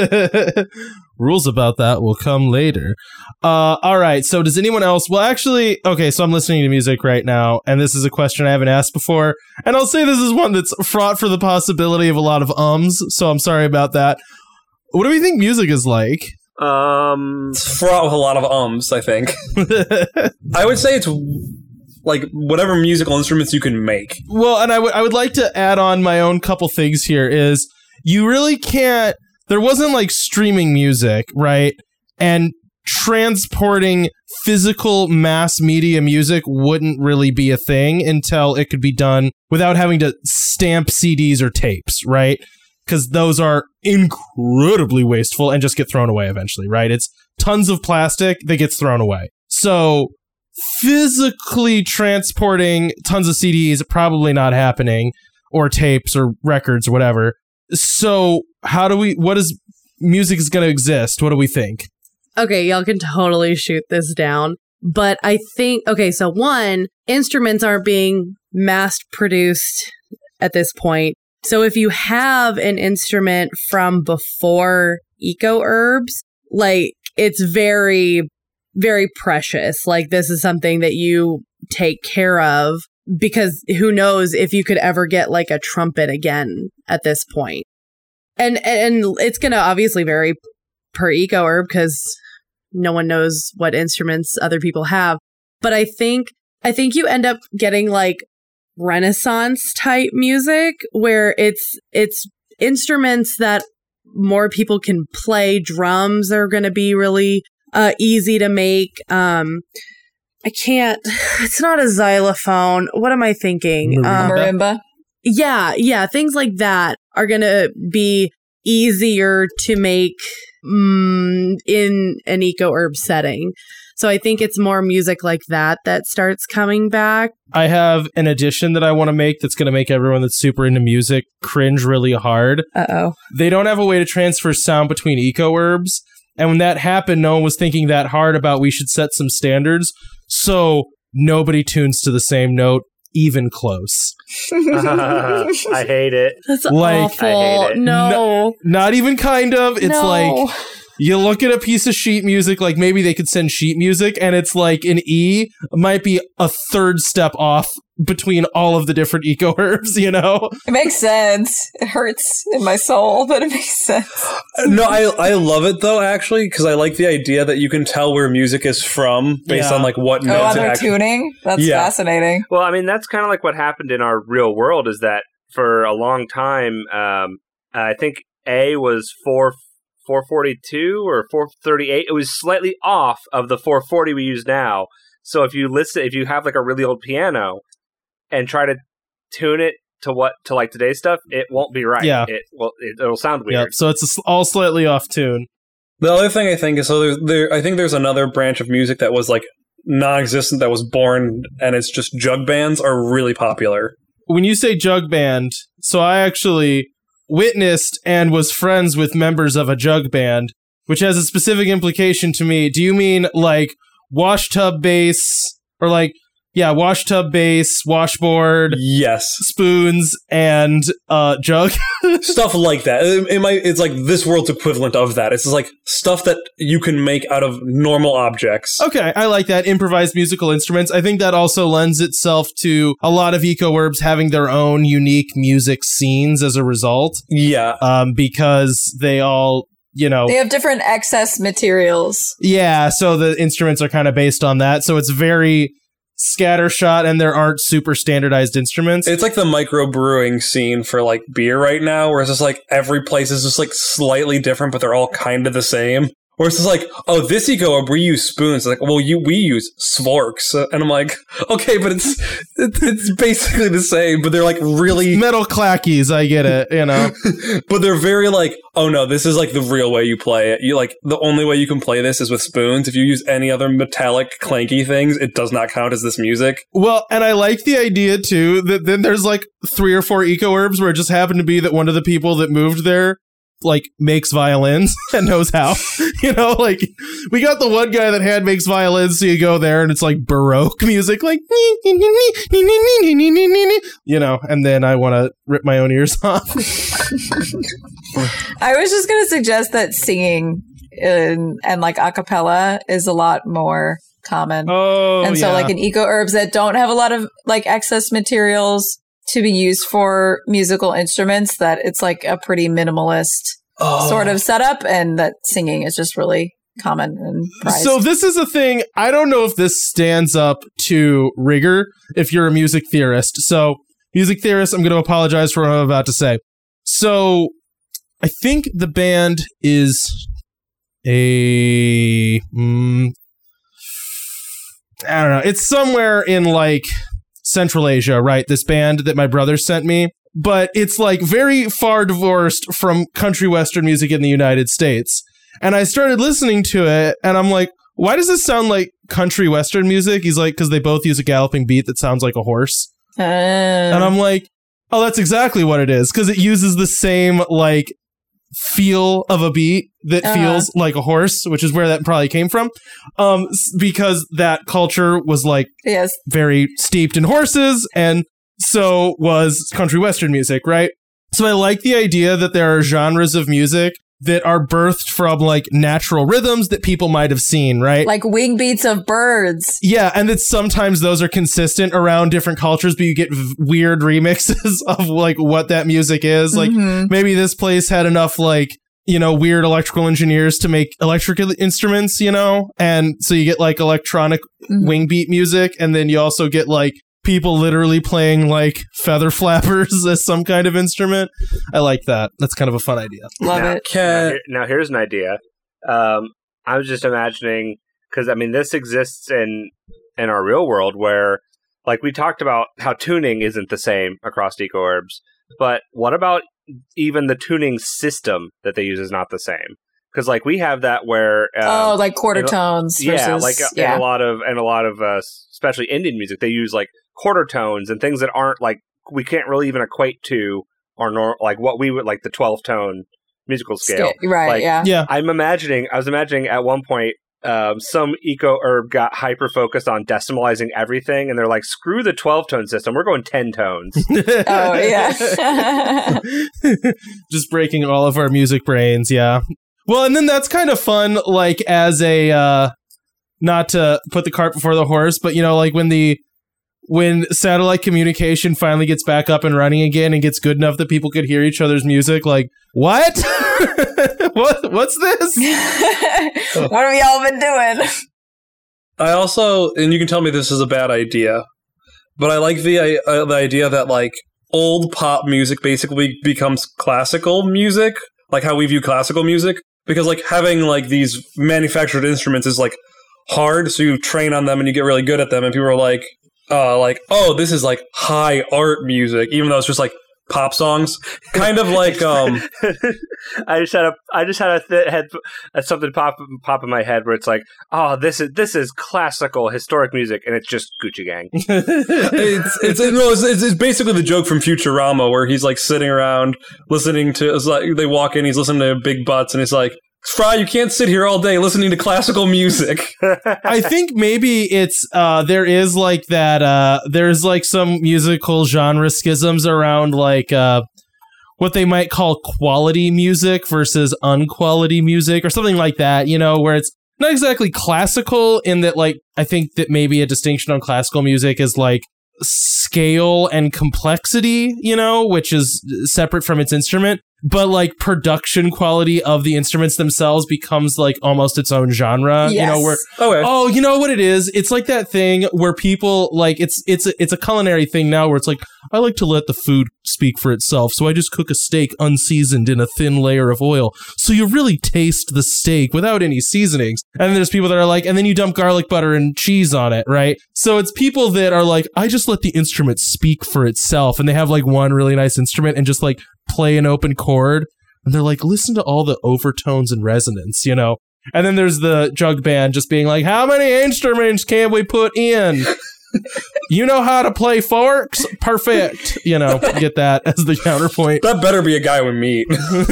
Rules about that will come later. All right. So does anyone else? Well, actually, okay. So I'm listening to music right now, and this is a question I haven't asked before. And I'll say this is one that's fraught for the possibility of a lot of ums. So I'm sorry about that. What do we think music is like? It's fraught with a lot of ums, I think. I would say it's whatever musical instruments you can make. Well, and I would like to add on my own couple things here is you really can't. There wasn't streaming music, right? And transporting physical mass media music wouldn't really be a thing until it could be done without having to stamp CDs or tapes, right? Because those are incredibly wasteful and just get thrown away eventually, right? It's tons of plastic that gets thrown away. So physically transporting tons of CDs, probably not happening, or tapes or records or whatever. So what is music is going to exist? What do we think? Okay, y'all can totally shoot this down. But I think, okay, so one, instruments aren't being mass produced at this point. So if you have an instrument from before Eco Herbs, like it's very, very precious. Like this is something that you take care of because who knows if you could ever get like a trumpet again at this point. And it's going to obviously vary per Eco Herb because no one knows what instruments other people have. But I think you end up getting like Renaissance type music where it's instruments that more people can play. Drums are going to be really easy to make. It's not a xylophone. What am I thinking? Marimba. Yeah, things like that are going to be easier to make in an Eco Herb setting. So I think it's more music like that starts coming back. I have an addition that I want to make that's going to make everyone that's super into music cringe really hard. Uh-oh. They don't have a way to transfer sound between Eco Herbs. And when that happened, no one was thinking that hard about we should set some standards. So nobody tunes to the same note, even close. I hate it. That's like, awful. I hate it. No. Not even kind of. It's No. like you look at a piece of sheet music, like maybe they could send sheet music, and it's like an E might be a third step off between all of the different Eco Herbs, you know? It makes sense. It hurts in my soul, but it makes sense. No, I love it though, actually, because I like the idea that you can tell where music is from based on like what Oh, notes on it their actually. tuning? That's Yeah. fascinating. Well, I mean, that's kind of like what happened in our real world is that for a long time, I think A was 442 or 438. It was slightly off of the 440 we use now. So if you have like a really old piano and try to tune it to like today's stuff, it won't be right. Yeah. It'll sound weird. Yeah, so it's all slightly off tune. The other thing I think is I think there's another branch of music that was like non-existent that was born, and it's just jug bands are really popular. When you say jug band, so I actually witnessed and was friends with members of a jug band, which has a specific implication to me. Do you mean like wash tub bass or like, yeah, wash tub bass, washboard, Yes. spoons, and jug? Stuff like that. It's like this world's equivalent of that. It's just like stuff that you can make out of normal objects. Okay, I like that. Improvised musical instruments. I think that also lends itself to a lot of Eco Herbs having their own unique music scenes as a result. Yeah. Because they all, you know... They have different excess materials. Yeah, so the instruments are kind of based on that. So it's very scattershot, and there aren't super standardized instruments. It's like the microbrewing scene for like beer right now, where it's just like every place is just like slightly different, but they're all kind of the same. Or it's just like, oh, this Eco Herb, we use spoons. It's like, well, we use Svorks. And I'm like, okay, but it's basically the same, but they're like really... Metal clackies, I get it, you know. But they're very like, oh no, this is like the real way you play it. You like, the only way you can play this is with spoons. If you use any other metallic clanky things, it does not count as this music. Well, and I like the idea, too, that then there's like 3 or 4 Eco Herbs where it just happened to be that one of the people that moved there like makes violins and knows how, you know, like we got the one guy that makes violins, so you go there and it's like Baroque music, like, you know, and then I want to rip my own ears off. I was just going to suggest that singing and like a cappella is a lot more common. Oh, and so like in Eco Herbs that don't have a lot of like excess materials to be used for musical instruments, that it's like a pretty minimalist sort of setup, and that singing is just really common and prized. So this is a thing, I don't know if this stands up to rigor if you're a music theorist. So music theorist, I'm going to apologize for what I'm about to say. So I think the band is I don't know, it's somewhere in like Central Asia, right? This band that my brother sent me. But it's like very far divorced from country western music in the United States. And I started listening to it and I'm like, why does this sound like country western music? He's like, because they both use a galloping beat that sounds like a horse. And I'm like, oh, that's exactly what it is. Because it uses the same like feel of a beat that feels like a horse, which is where that probably came from. Because that culture was like very steeped in horses, and so was country western music, right? So I like the idea that there are genres of music that are birthed from like natural rhythms that people might have seen, right? Like wing beats of birds. Yeah, and that sometimes those are consistent around different cultures, but you get weird remixes of like what that music is. Like maybe this place had enough like, you know, weird electrical engineers to make electrical instruments, you know? And so you get like electronic wing beat music, and then you also get like people literally playing like feather flappers as some kind of instrument. I like that. That's kind of a fun idea. Love it. Now here's an idea. I was just imagining, because I mean this exists in our real world where, like we talked about how tuning isn't the same across eco-herbs, but what about even the tuning system that they use is not the same? Because like we have that where like quarter tones versus, in a lot of especially Indian music, they use like quarter tones and things that aren't like, we can't really even equate to our like what we would like the 12-tone musical scale. Right, like, yeah. I was imagining at one point some eco-herb got hyper-focused on decimalizing everything, and they're like, screw the 12-tone system, we're going 10 tones. Oh, yeah. Just breaking all of our music brains, yeah. Well, and then that's kind of fun, like, as a, not to put the cart before the horse, but, you know, like, when satellite communication finally gets back up and running again and gets good enough that people could hear each other's music, like, what? What's this? What have y'all been doing? I also, and you can tell me this is a bad idea, but I like the idea that, like, old pop music basically becomes classical music, like how we view classical music, because, like, having, like, these manufactured instruments is, like, hard, so you train on them and you get really good at them, and people are like, oh, this is like high art music, even though it's just like pop songs, kind of like. I just had something pop in my head where it's like, oh, this is classical historic music, and it's just Gucci Gang. It's basically the joke from Futurama where he's like sitting around listening to. It's like they walk in, he's listening to Big Butts, and he's like, Fry, you can't sit here all day listening to classical music. I think maybe it's there is like that there's like some musical genre schisms around like what they might call quality music versus unquality music or something like that, you know, where it's not exactly classical in that, like, I think that maybe a distinction on classical music is like scale and complexity, you know, which is separate from its instrument. But like production quality of the instruments themselves becomes like almost its own genre, yes. You know, where, oh, you know what it is? It's like that thing where people like, it's a culinary thing now where it's like, I like to let the food speak for itself. So I just cook a steak unseasoned in a thin layer of oil. So you really taste the steak without any seasonings. And then there's people that are like, and then you dump garlic butter and cheese on it, right? So it's people that are like, I just let the instrument speak for itself. And they have like one really nice instrument and just like play an open chord, and they're like, listen to all the overtones and resonance, you know? And then there's the jug band just being like, how many instruments can we put in? You know how to play forks? Perfect. You know, get that as the counterpoint. That better be a guy we meet.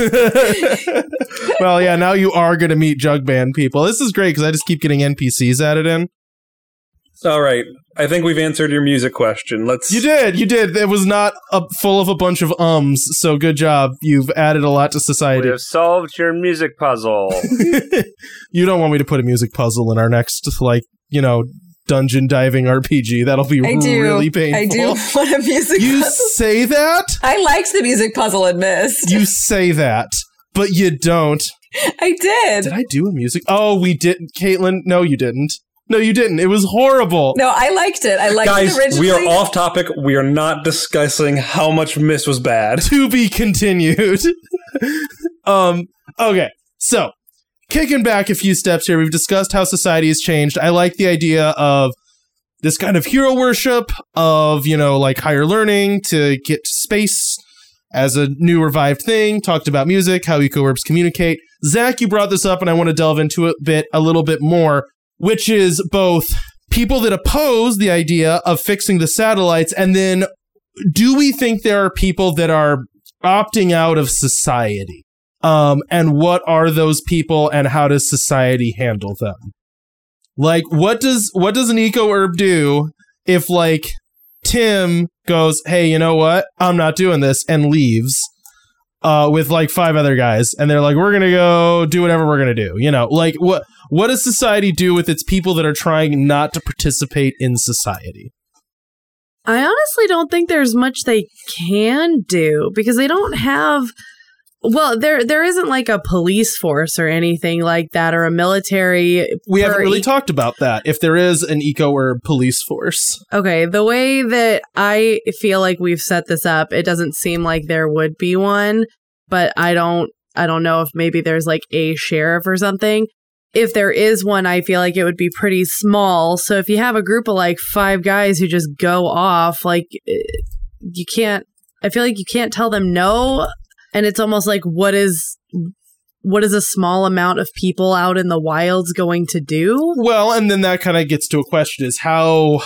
Well, yeah, now you are going to meet jug band people. This is great because I just keep getting NPCs added in. All right. I think we've answered your music question. You did. It was not full of a bunch of ums, so good job. You've added a lot to society. We have solved your music puzzle. You don't want me to put a music puzzle in our next, like, you know, dungeon diving RPG. That'll be really painful. I do want a music puzzle. You say that? I liked the music puzzle in Myst. You say that, but you don't. I did. Did I do a music? Oh, we didn't. Caitlin, no, you didn't. No, you didn't. It was horrible. No, I liked it. I liked it originally. We are off topic. We are not discussing how much Myst was bad. To be continued. Okay, so kicking back a few steps here, we've discussed how society has changed. I like the idea of this kind of hero worship of, you know, like higher learning to get to space as a new revived thing. Talked about music, how eco-herbs communicate. Zach, you brought this up, and I want to delve into it a little bit more, which is both people that oppose the idea of fixing the satellites, and then do we think there are people that are opting out of society? And what are those people and how does society handle them? Like, what does an eco-herb do if, like, Tim goes, hey, you know what? I'm not doing this, and leaves with, like, 5 other guys. And they're like, we're going to go do whatever we're going to do. You know, like, what does society do with its people that are trying not to participate in society? I honestly don't think there's much they can do because they don't have... Well, there isn't like a police force or anything like that or a military. We haven't really talked about that. If there is an eco-herb police force. Okay, the way that I feel like we've set this up, it doesn't seem like there would be one, but I don't know if maybe there's like a sheriff or something. If there is one, I feel like it would be pretty small. So if you have a group of like 5 guys who just go off, like you can't, I feel like you can't tell them no. And it's almost like, what is a small amount of people out in the wilds going to do? Well, and then that kind of gets to a question is how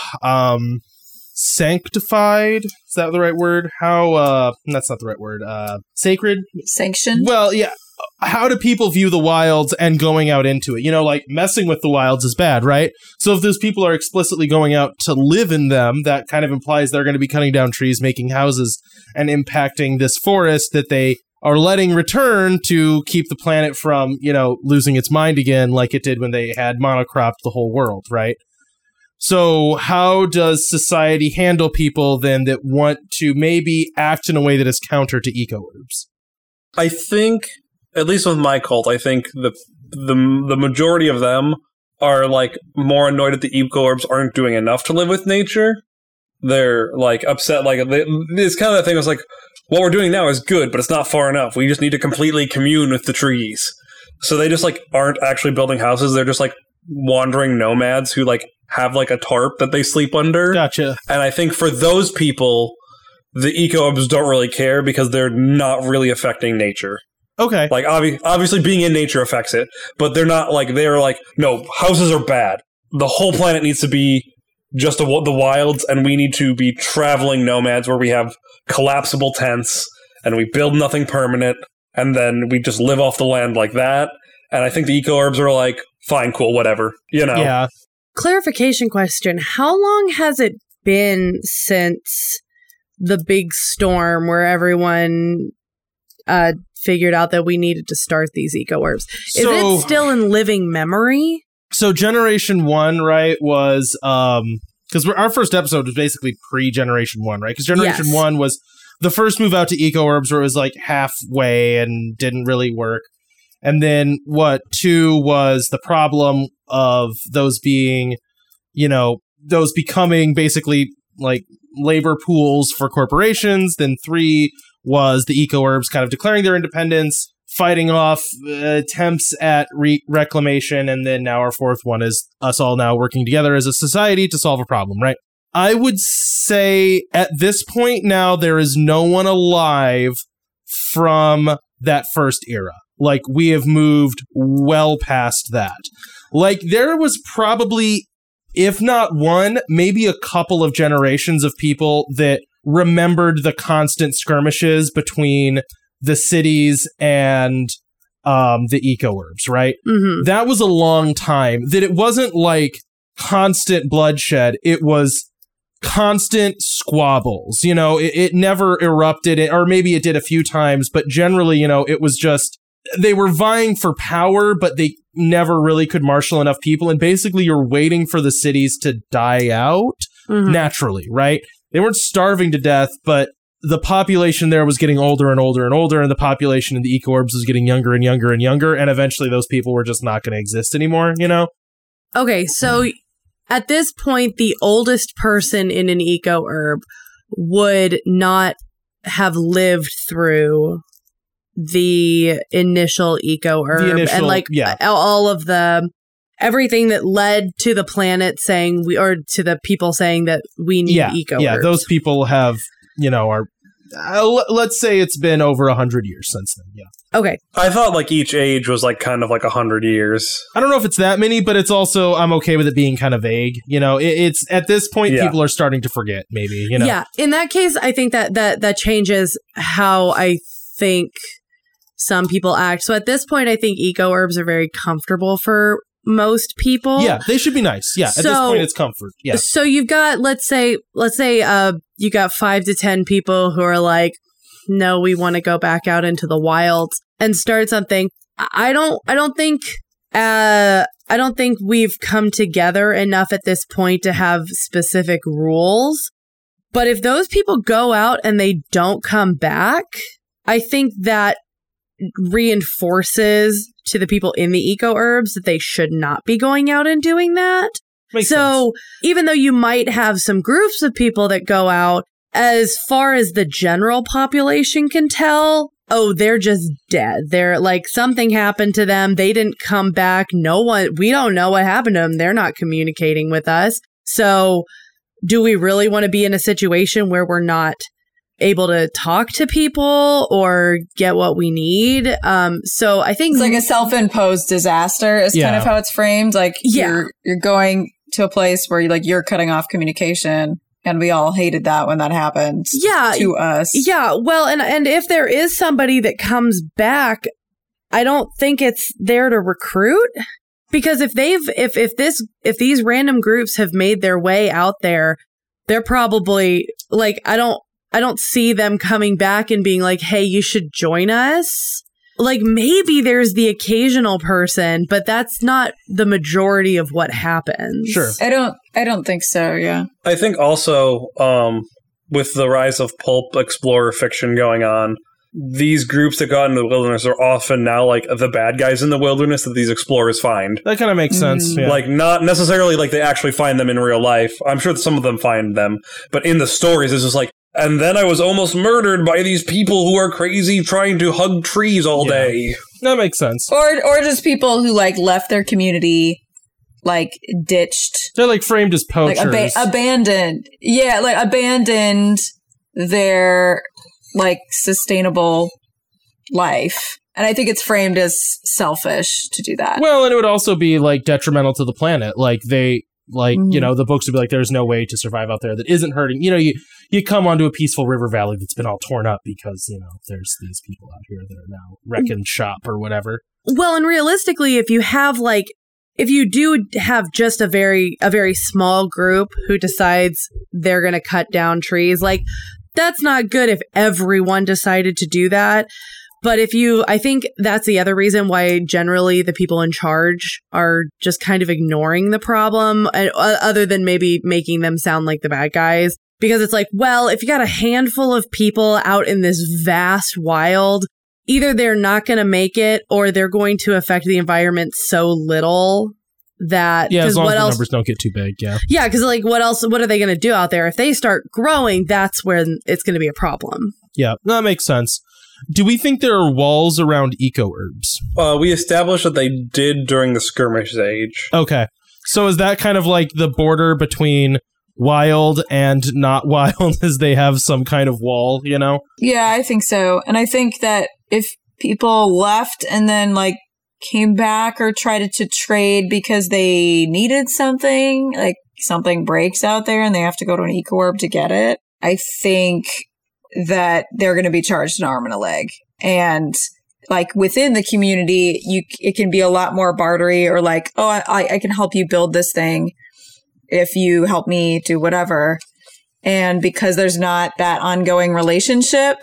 sanctified, is that the right word? How, that's not the right word, sacred? Sanctioned? Well, yeah. How do people view the wilds and going out into it? You know, like messing with the wilds is bad, right? So if those people are explicitly going out to live in them, that kind of implies they're going to be cutting down trees, making houses, and impacting this forest that they are letting return to keep the planet from, you know, losing its mind again like it did when they had monocropped the whole world, right? So how does society handle people then that want to maybe act in a way that is counter to eco-herbs? I think, at least with my cult, I think the majority of them are like more annoyed that the eco-herbs aren't doing enough to live with nature. They're like upset, like it's kind of that thing. It's like what we're doing now is good, but it's not far enough. We just need to completely commune with the trees. So they just like aren't actually building houses. They're just like wandering nomads who like have like a tarp that they sleep under. Gotcha. And I think for those people, the eco-herbs don't really care because they're not really affecting nature. Okay. Like, obviously being in nature affects it, but they're not like, they're like, no, houses are bad. The whole planet needs to be just the wilds, and we need to be traveling nomads where we have collapsible tents, and we build nothing permanent, and then we just live off the land like that. And I think the eco-herbs are like, fine, cool, whatever, you know? Yeah. Clarification question. How long has it been since the big storm where everyone figured out that we needed to start these eco-herbs? Is it still in living memory? So Generation 1, right, was, because our first episode was basically pre-Generation 1, right? Because Generation 1 was the first move out to eco-herbs where it was like halfway and didn't really work. And then 2 was the problem of those being, you know, those becoming basically like labor pools for corporations. Then 3 was the eco-herbs kind of declaring their independence, fighting off attempts at reclamation, and then now our 4th one is us all now working together as a society to solve a problem, right? I would say at this point now there is no one alive from that first era. Like, we have moved well past that. Like, there was probably, if not one, maybe a couple of generations of people that remembered the constant skirmishes between the cities and the eco-herbs, right? Mm-hmm. That was a long time. That it wasn't like constant bloodshed. It was constant squabbles. You know, it never erupted, or maybe it did a few times, but generally, you know, it was just, they were vying for power, but they never really could marshal enough people. And basically, you're waiting for the cities to die out naturally, right? They weren't starving to death, but the population there was getting older and older and older, and the population in the eco-herbs was getting younger and younger and younger, and eventually those people were just not going to exist anymore, you know? Okay, so at this point, the oldest person in an eco-herb would not have lived through the initial eco-herb and like all of the everything that led to the planet saying or to the people saying that we need eco-herbs. Yeah, those people have, you know, are let's say it's been over 100 years since then. Yeah. Okay. I thought like each age was like kind of like 100 years. I don't know if it's that many, but it's also, I'm okay with it being kind of vague. You know, it's at this point, people are starting to forget, maybe, you know? Yeah. In that case, I think that changes how I think some people act. So at this point, I think eco herbs are very comfortable for most people. Yeah, they should be nice. Yeah, at this point, it's comfort. Yeah. So you've got, let's say you got 5 to 10 people who are like, no, we want to go back out into the wilds and start something. I don't think we've come together enough at this point to have specific rules. But if those people go out and they don't come back, I think that reinforces to the people in the eco herbs that they should not be going out and doing that. Makes so sense. Even though you might have some groups of people that go out, as far as the general population can tell, oh, they're just dead. They're like, something happened to them. They didn't come back. We don't know what happened to them. They're not communicating with us. So do we really want to be in a situation where we're not able to talk to people or get what we need? So I think it's like a self-imposed disaster is kind of how it's framed. Like you're going to a place where you're cutting off communication. And we all hated that when that happened to us. Yeah, well, and if there is somebody that comes back, I don't think it's there to recruit. Because if these random groups have made their way out there, they're probably like, I don't see them coming back and being like, hey, you should join us. Like, maybe there's the occasional person, but that's not the majority of what happens. Sure. I don't think so, yeah. I think also, with the rise of pulp explorer fiction going on, these groups that got into the wilderness are often now like the bad guys in the wilderness that these explorers find. That kind of makes sense. Yeah. Like, not necessarily like they actually find them in real life. I'm sure that some of them find them, but in the stories, it's just like, and then I was almost murdered by these people who are crazy trying to hug trees all day. That makes sense. Or just people who left their community, ditched. They're framed as poachers. Abandoned. Yeah, abandoned their sustainable life. And I think it's framed as selfish to do that. Well, and it would also be detrimental to the planet. The books would be there's no way to survive out there that isn't hurting. You come onto a peaceful river valley that's been all torn up because, there's these people out here that are now wrecking shop or whatever. Well, and realistically, if you have if you do have just a very small group who decides they're going to cut down trees, that's not good if everyone decided to do that. But I think that's the other reason why generally the people in charge are just kind of ignoring the problem, other than maybe making them sound like the bad guys. Because it's if you got a handful of people out in this vast wild, either they're not going to make it or they're going to affect the environment so little that... Yeah, as long as the numbers don't get too big, yeah. Yeah, because what are they going to do out there? If they start growing, that's where it's going to be a problem. Yeah, that makes sense. Do we think there are walls around eco herbs? We established that they did during the skirmish age. Okay. So is that kind of the border between wild and not wild, as they have some kind of wall, Yeah, I think so. And I think that if people left and then came back or tried to trade because they needed something, something breaks out there and they have to go to an eco herb to get it, I think that they're going to be charged an arm and a leg. And within the community, it can be a lot more bartery or I can help you build this thing if you help me do whatever. And because there's not that ongoing relationship,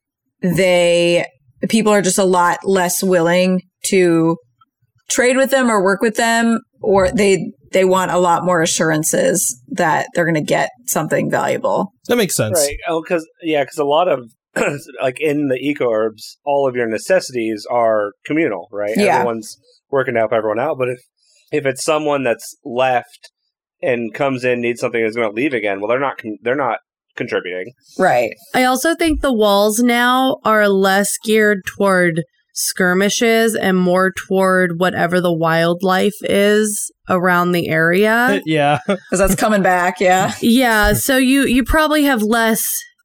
people are just a lot less willing to trade with them or work with them, or they want a lot more assurances that they're going to get something valuable. That makes sense. Right. Oh, because a lot of, in the eco herbs, all of your necessities are communal, right? Yeah. Everyone's working to help everyone out. But if it's someone that's left and comes in, needs something, and is going to leave again, well, they're not contributing. Right. I also think the walls now are less geared toward skirmishes and more toward whatever the wildlife is around the area. Yeah. Because that's coming back, yeah. Yeah, so you probably have less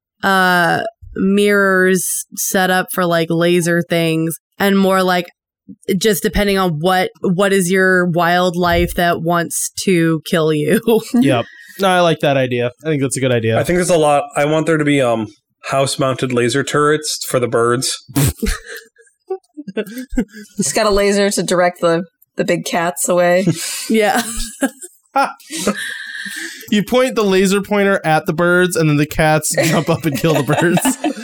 mirrors set up for laser things and more just depending on what is your wildlife that wants to kill you. Yep. No, I like that idea. I think that's a good idea. I think there's a lot. I want there to be house-mounted laser turrets for the birds. He's got a laser to direct the big cats away. Yeah. You point the laser pointer at the birds, and then the cats jump up and kill the birds.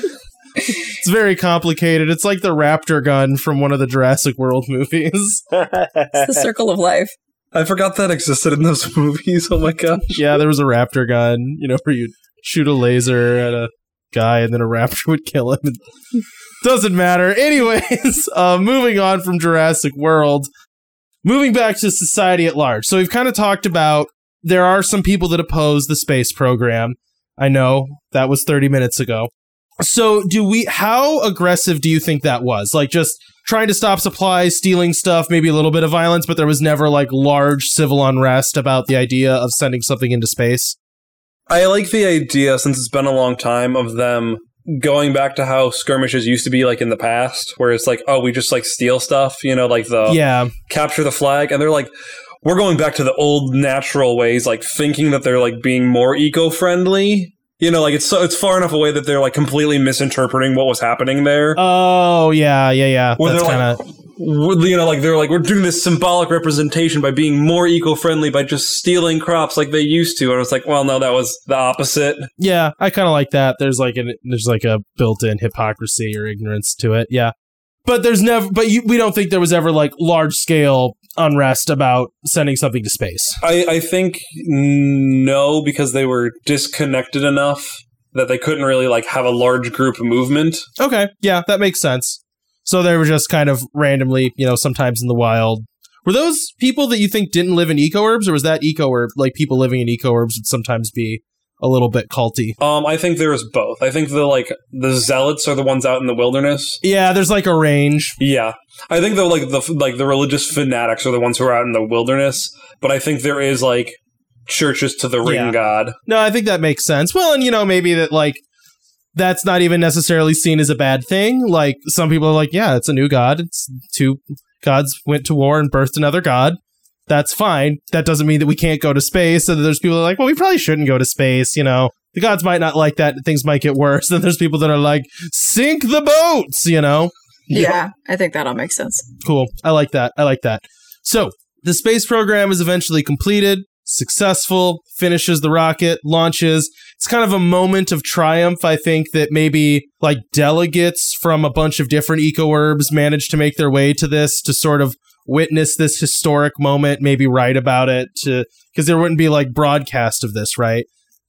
It's very complicated. It's like the raptor gun from one of the Jurassic World movies. It's the circle of life. I forgot that existed in those movies. Oh my gosh. Yeah, there was a raptor gun, where you shoot a laser at a guy and then a raptor would kill him. Doesn't matter. Anyways, moving on from Jurassic World, moving back to society at large. So we've kind of talked about there are some people that oppose the space program. I know that was 30 minutes ago. So how aggressive do you think that was? Like just trying to stop supplies, stealing stuff, maybe a little bit of violence, but there was never like large civil unrest about the idea of sending something into space? I like the idea, since it's been a long time, of them going back to how skirmishes used to be like in the past, where it's like, oh, we just like steal stuff, like the capture the flag. And they're like, we're going back to the old natural ways, like thinking that they're like being more eco-friendly. Like it's far enough away that they're like completely misinterpreting what was happening there. Oh, yeah. Where That's kind of, they're like, we're doing this symbolic representation by being more eco-friendly by just stealing crops like they used to. And it's like, well, no, that was the opposite. Yeah, I kind of like that. There's like a built-in hypocrisy or ignorance to it. Yeah. But we don't think there was ever like large-scale unrest about sending something to space. I think no, because they were disconnected enough that they couldn't really like have a large group movement. Okay, yeah, that makes sense. So they were just kind of randomly, sometimes in the wild. Were those people that you think didn't live in eco-herbs, or was that eco-herb, like people living in eco-herbs would sometimes be a little bit culty? I think there was both. I think the zealots are the ones out in the wilderness. Yeah, there's like a range. Yeah. I think the religious fanatics are the ones who are out in the wilderness, but I think there is like churches to the ring god. No, I think that makes sense. Well, and maybe that like that's not even necessarily seen as a bad thing. Like some people are like, yeah, it's a new god. It's two gods went to war and birthed another god. That's fine. That doesn't mean that we can't go to space. So there's people that are like, well, we probably shouldn't go to space. The gods might not like that. Things might get worse. Then there's people that are like, sink the boats, Yeah, I think that all makes sense. Cool. I like that. So the space program is eventually completed, successful, finishes the rocket, launches. It's kind of a moment of triumph. I think that maybe like delegates from a bunch of different eco-herbs managed to make their way to this to sort of witness this historic moment, maybe write about it, because there wouldn't be like broadcast of this, right?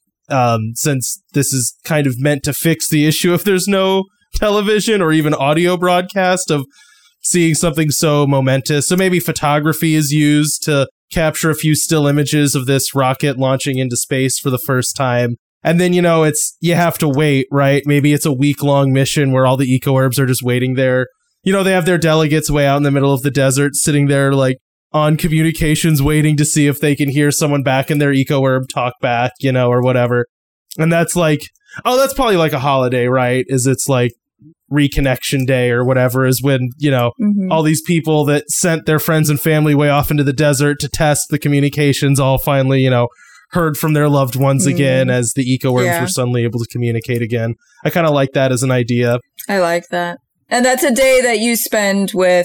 Since this is kind of meant to fix the issue if there's no television or even audio broadcast of seeing something so momentous. So maybe photography is used to capture a few still images of this rocket launching into space for the first time. And then, you have to wait, right? Maybe it's a week-long mission where all the eco-herbs are just waiting there. They have their delegates way out in the middle of the desert, sitting there like on communications, waiting to see if they can hear someone back in their eco-herb talk back, or whatever. And that's like, that's probably like a holiday, right? It's like Reconnection Day or whatever is when, all these people that sent their friends and family way off into the desert to test the communications all finally, heard from their loved ones again as the eco-herbs were suddenly able to communicate again. I kind of like that as an idea. I like that. And that's a day that you spend with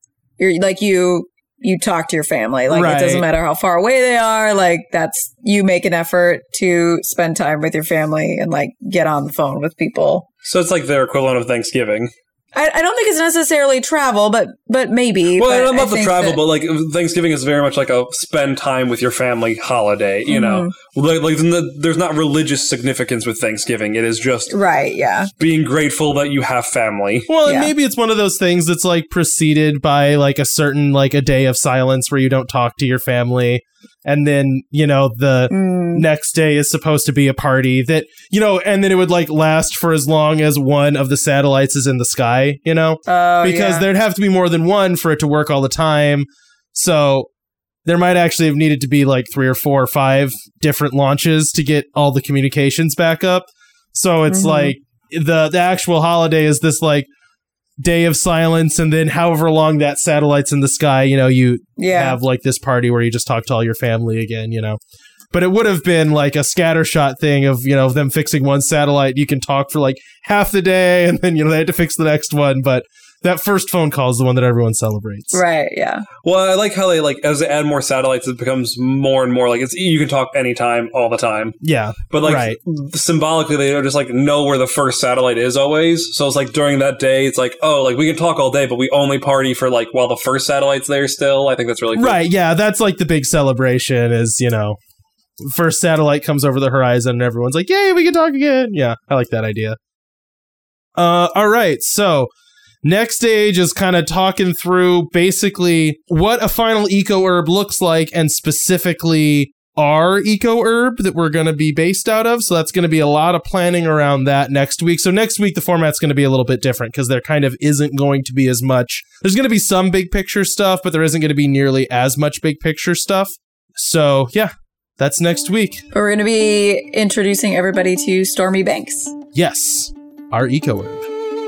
you talk to your family. Like, It doesn't matter how far away they are. Like, that's, you make an effort to spend time with your family and like get on the phone with people. So it's like their equivalent of Thanksgiving. I don't think it's necessarily travel, but maybe. Well, I don't know about the travel, but like Thanksgiving is very much like a spend time with your family holiday, know? Like there's not religious significance with Thanksgiving. It is just being grateful that you have family. Well, and maybe it's one of those things that's like preceded by like a certain like a day of silence where you don't talk to your family. And then, the next day is supposed to be a party that, and then it would like last for as long as one of the satellites is in the sky, because there'd have to be more than one for it to work all the time. So there might actually have needed to be like 3 or 4 or 5 different launches to get all the communications back up. So it's like the actual holiday is this like day of silence, and then however long that satellite's in the sky, you have like this party where you just talk to all your family again, But it would have been like a scattershot thing of, them fixing one satellite. You can talk for like half the day, and then, they had to fix the next one. But That first phone call is the one that everyone celebrates. Right, yeah. Well, I like how they, like, as they add more satellites, it becomes more and more, like, you can talk anytime, all the time. Yeah. But, like, symbolically, they just, like, know where the first satellite is always. So it's like, during that day, it's like, oh, like, we can talk all day, but we only party for, like, while the first satellite's there still. I think that's really cool. Right, yeah, that's, like, the big celebration is, you know, first satellite comes over the horizon and everyone's like, yay, we can talk again. Yeah, I like that idea. All right, so next stage is kind of talking through basically what a final eco herb looks like, and specifically our eco herb that we're going to be based out of. So that's going to be a lot of planning around that next week. So next week, the format's going to be a little bit different because there kind of isn't going to be as much. There's going to be some big picture stuff, but there isn't going to be nearly as much big picture stuff. So yeah, that's next week. We're going to be introducing everybody to Stormy Banks. Yes, our eco herb.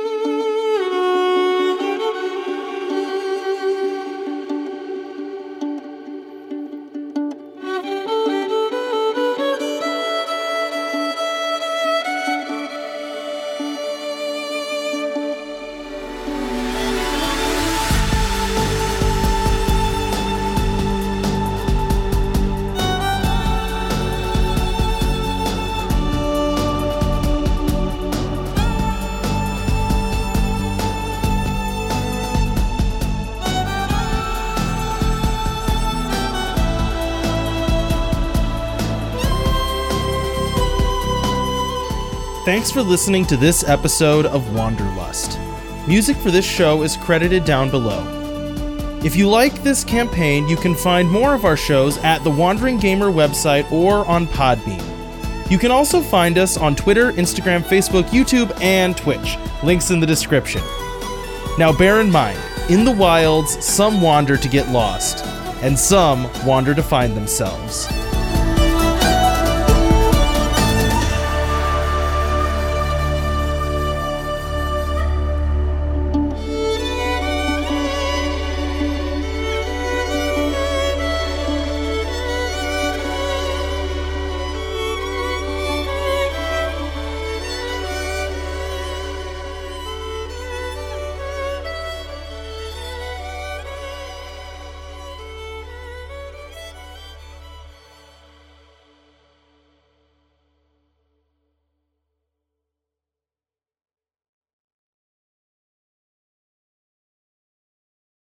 Thanks for listening to this episode of Wanderlust. Music for this show is credited down below. If you like this campaign, you can find more of our shows at the Wandering Gamer website or on Podbean. You can also find us on Twitter, Instagram, Facebook, YouTube, and Twitch. Links in the description. Now bear in mind, in the wilds, some wander to get lost, and some wander to find themselves.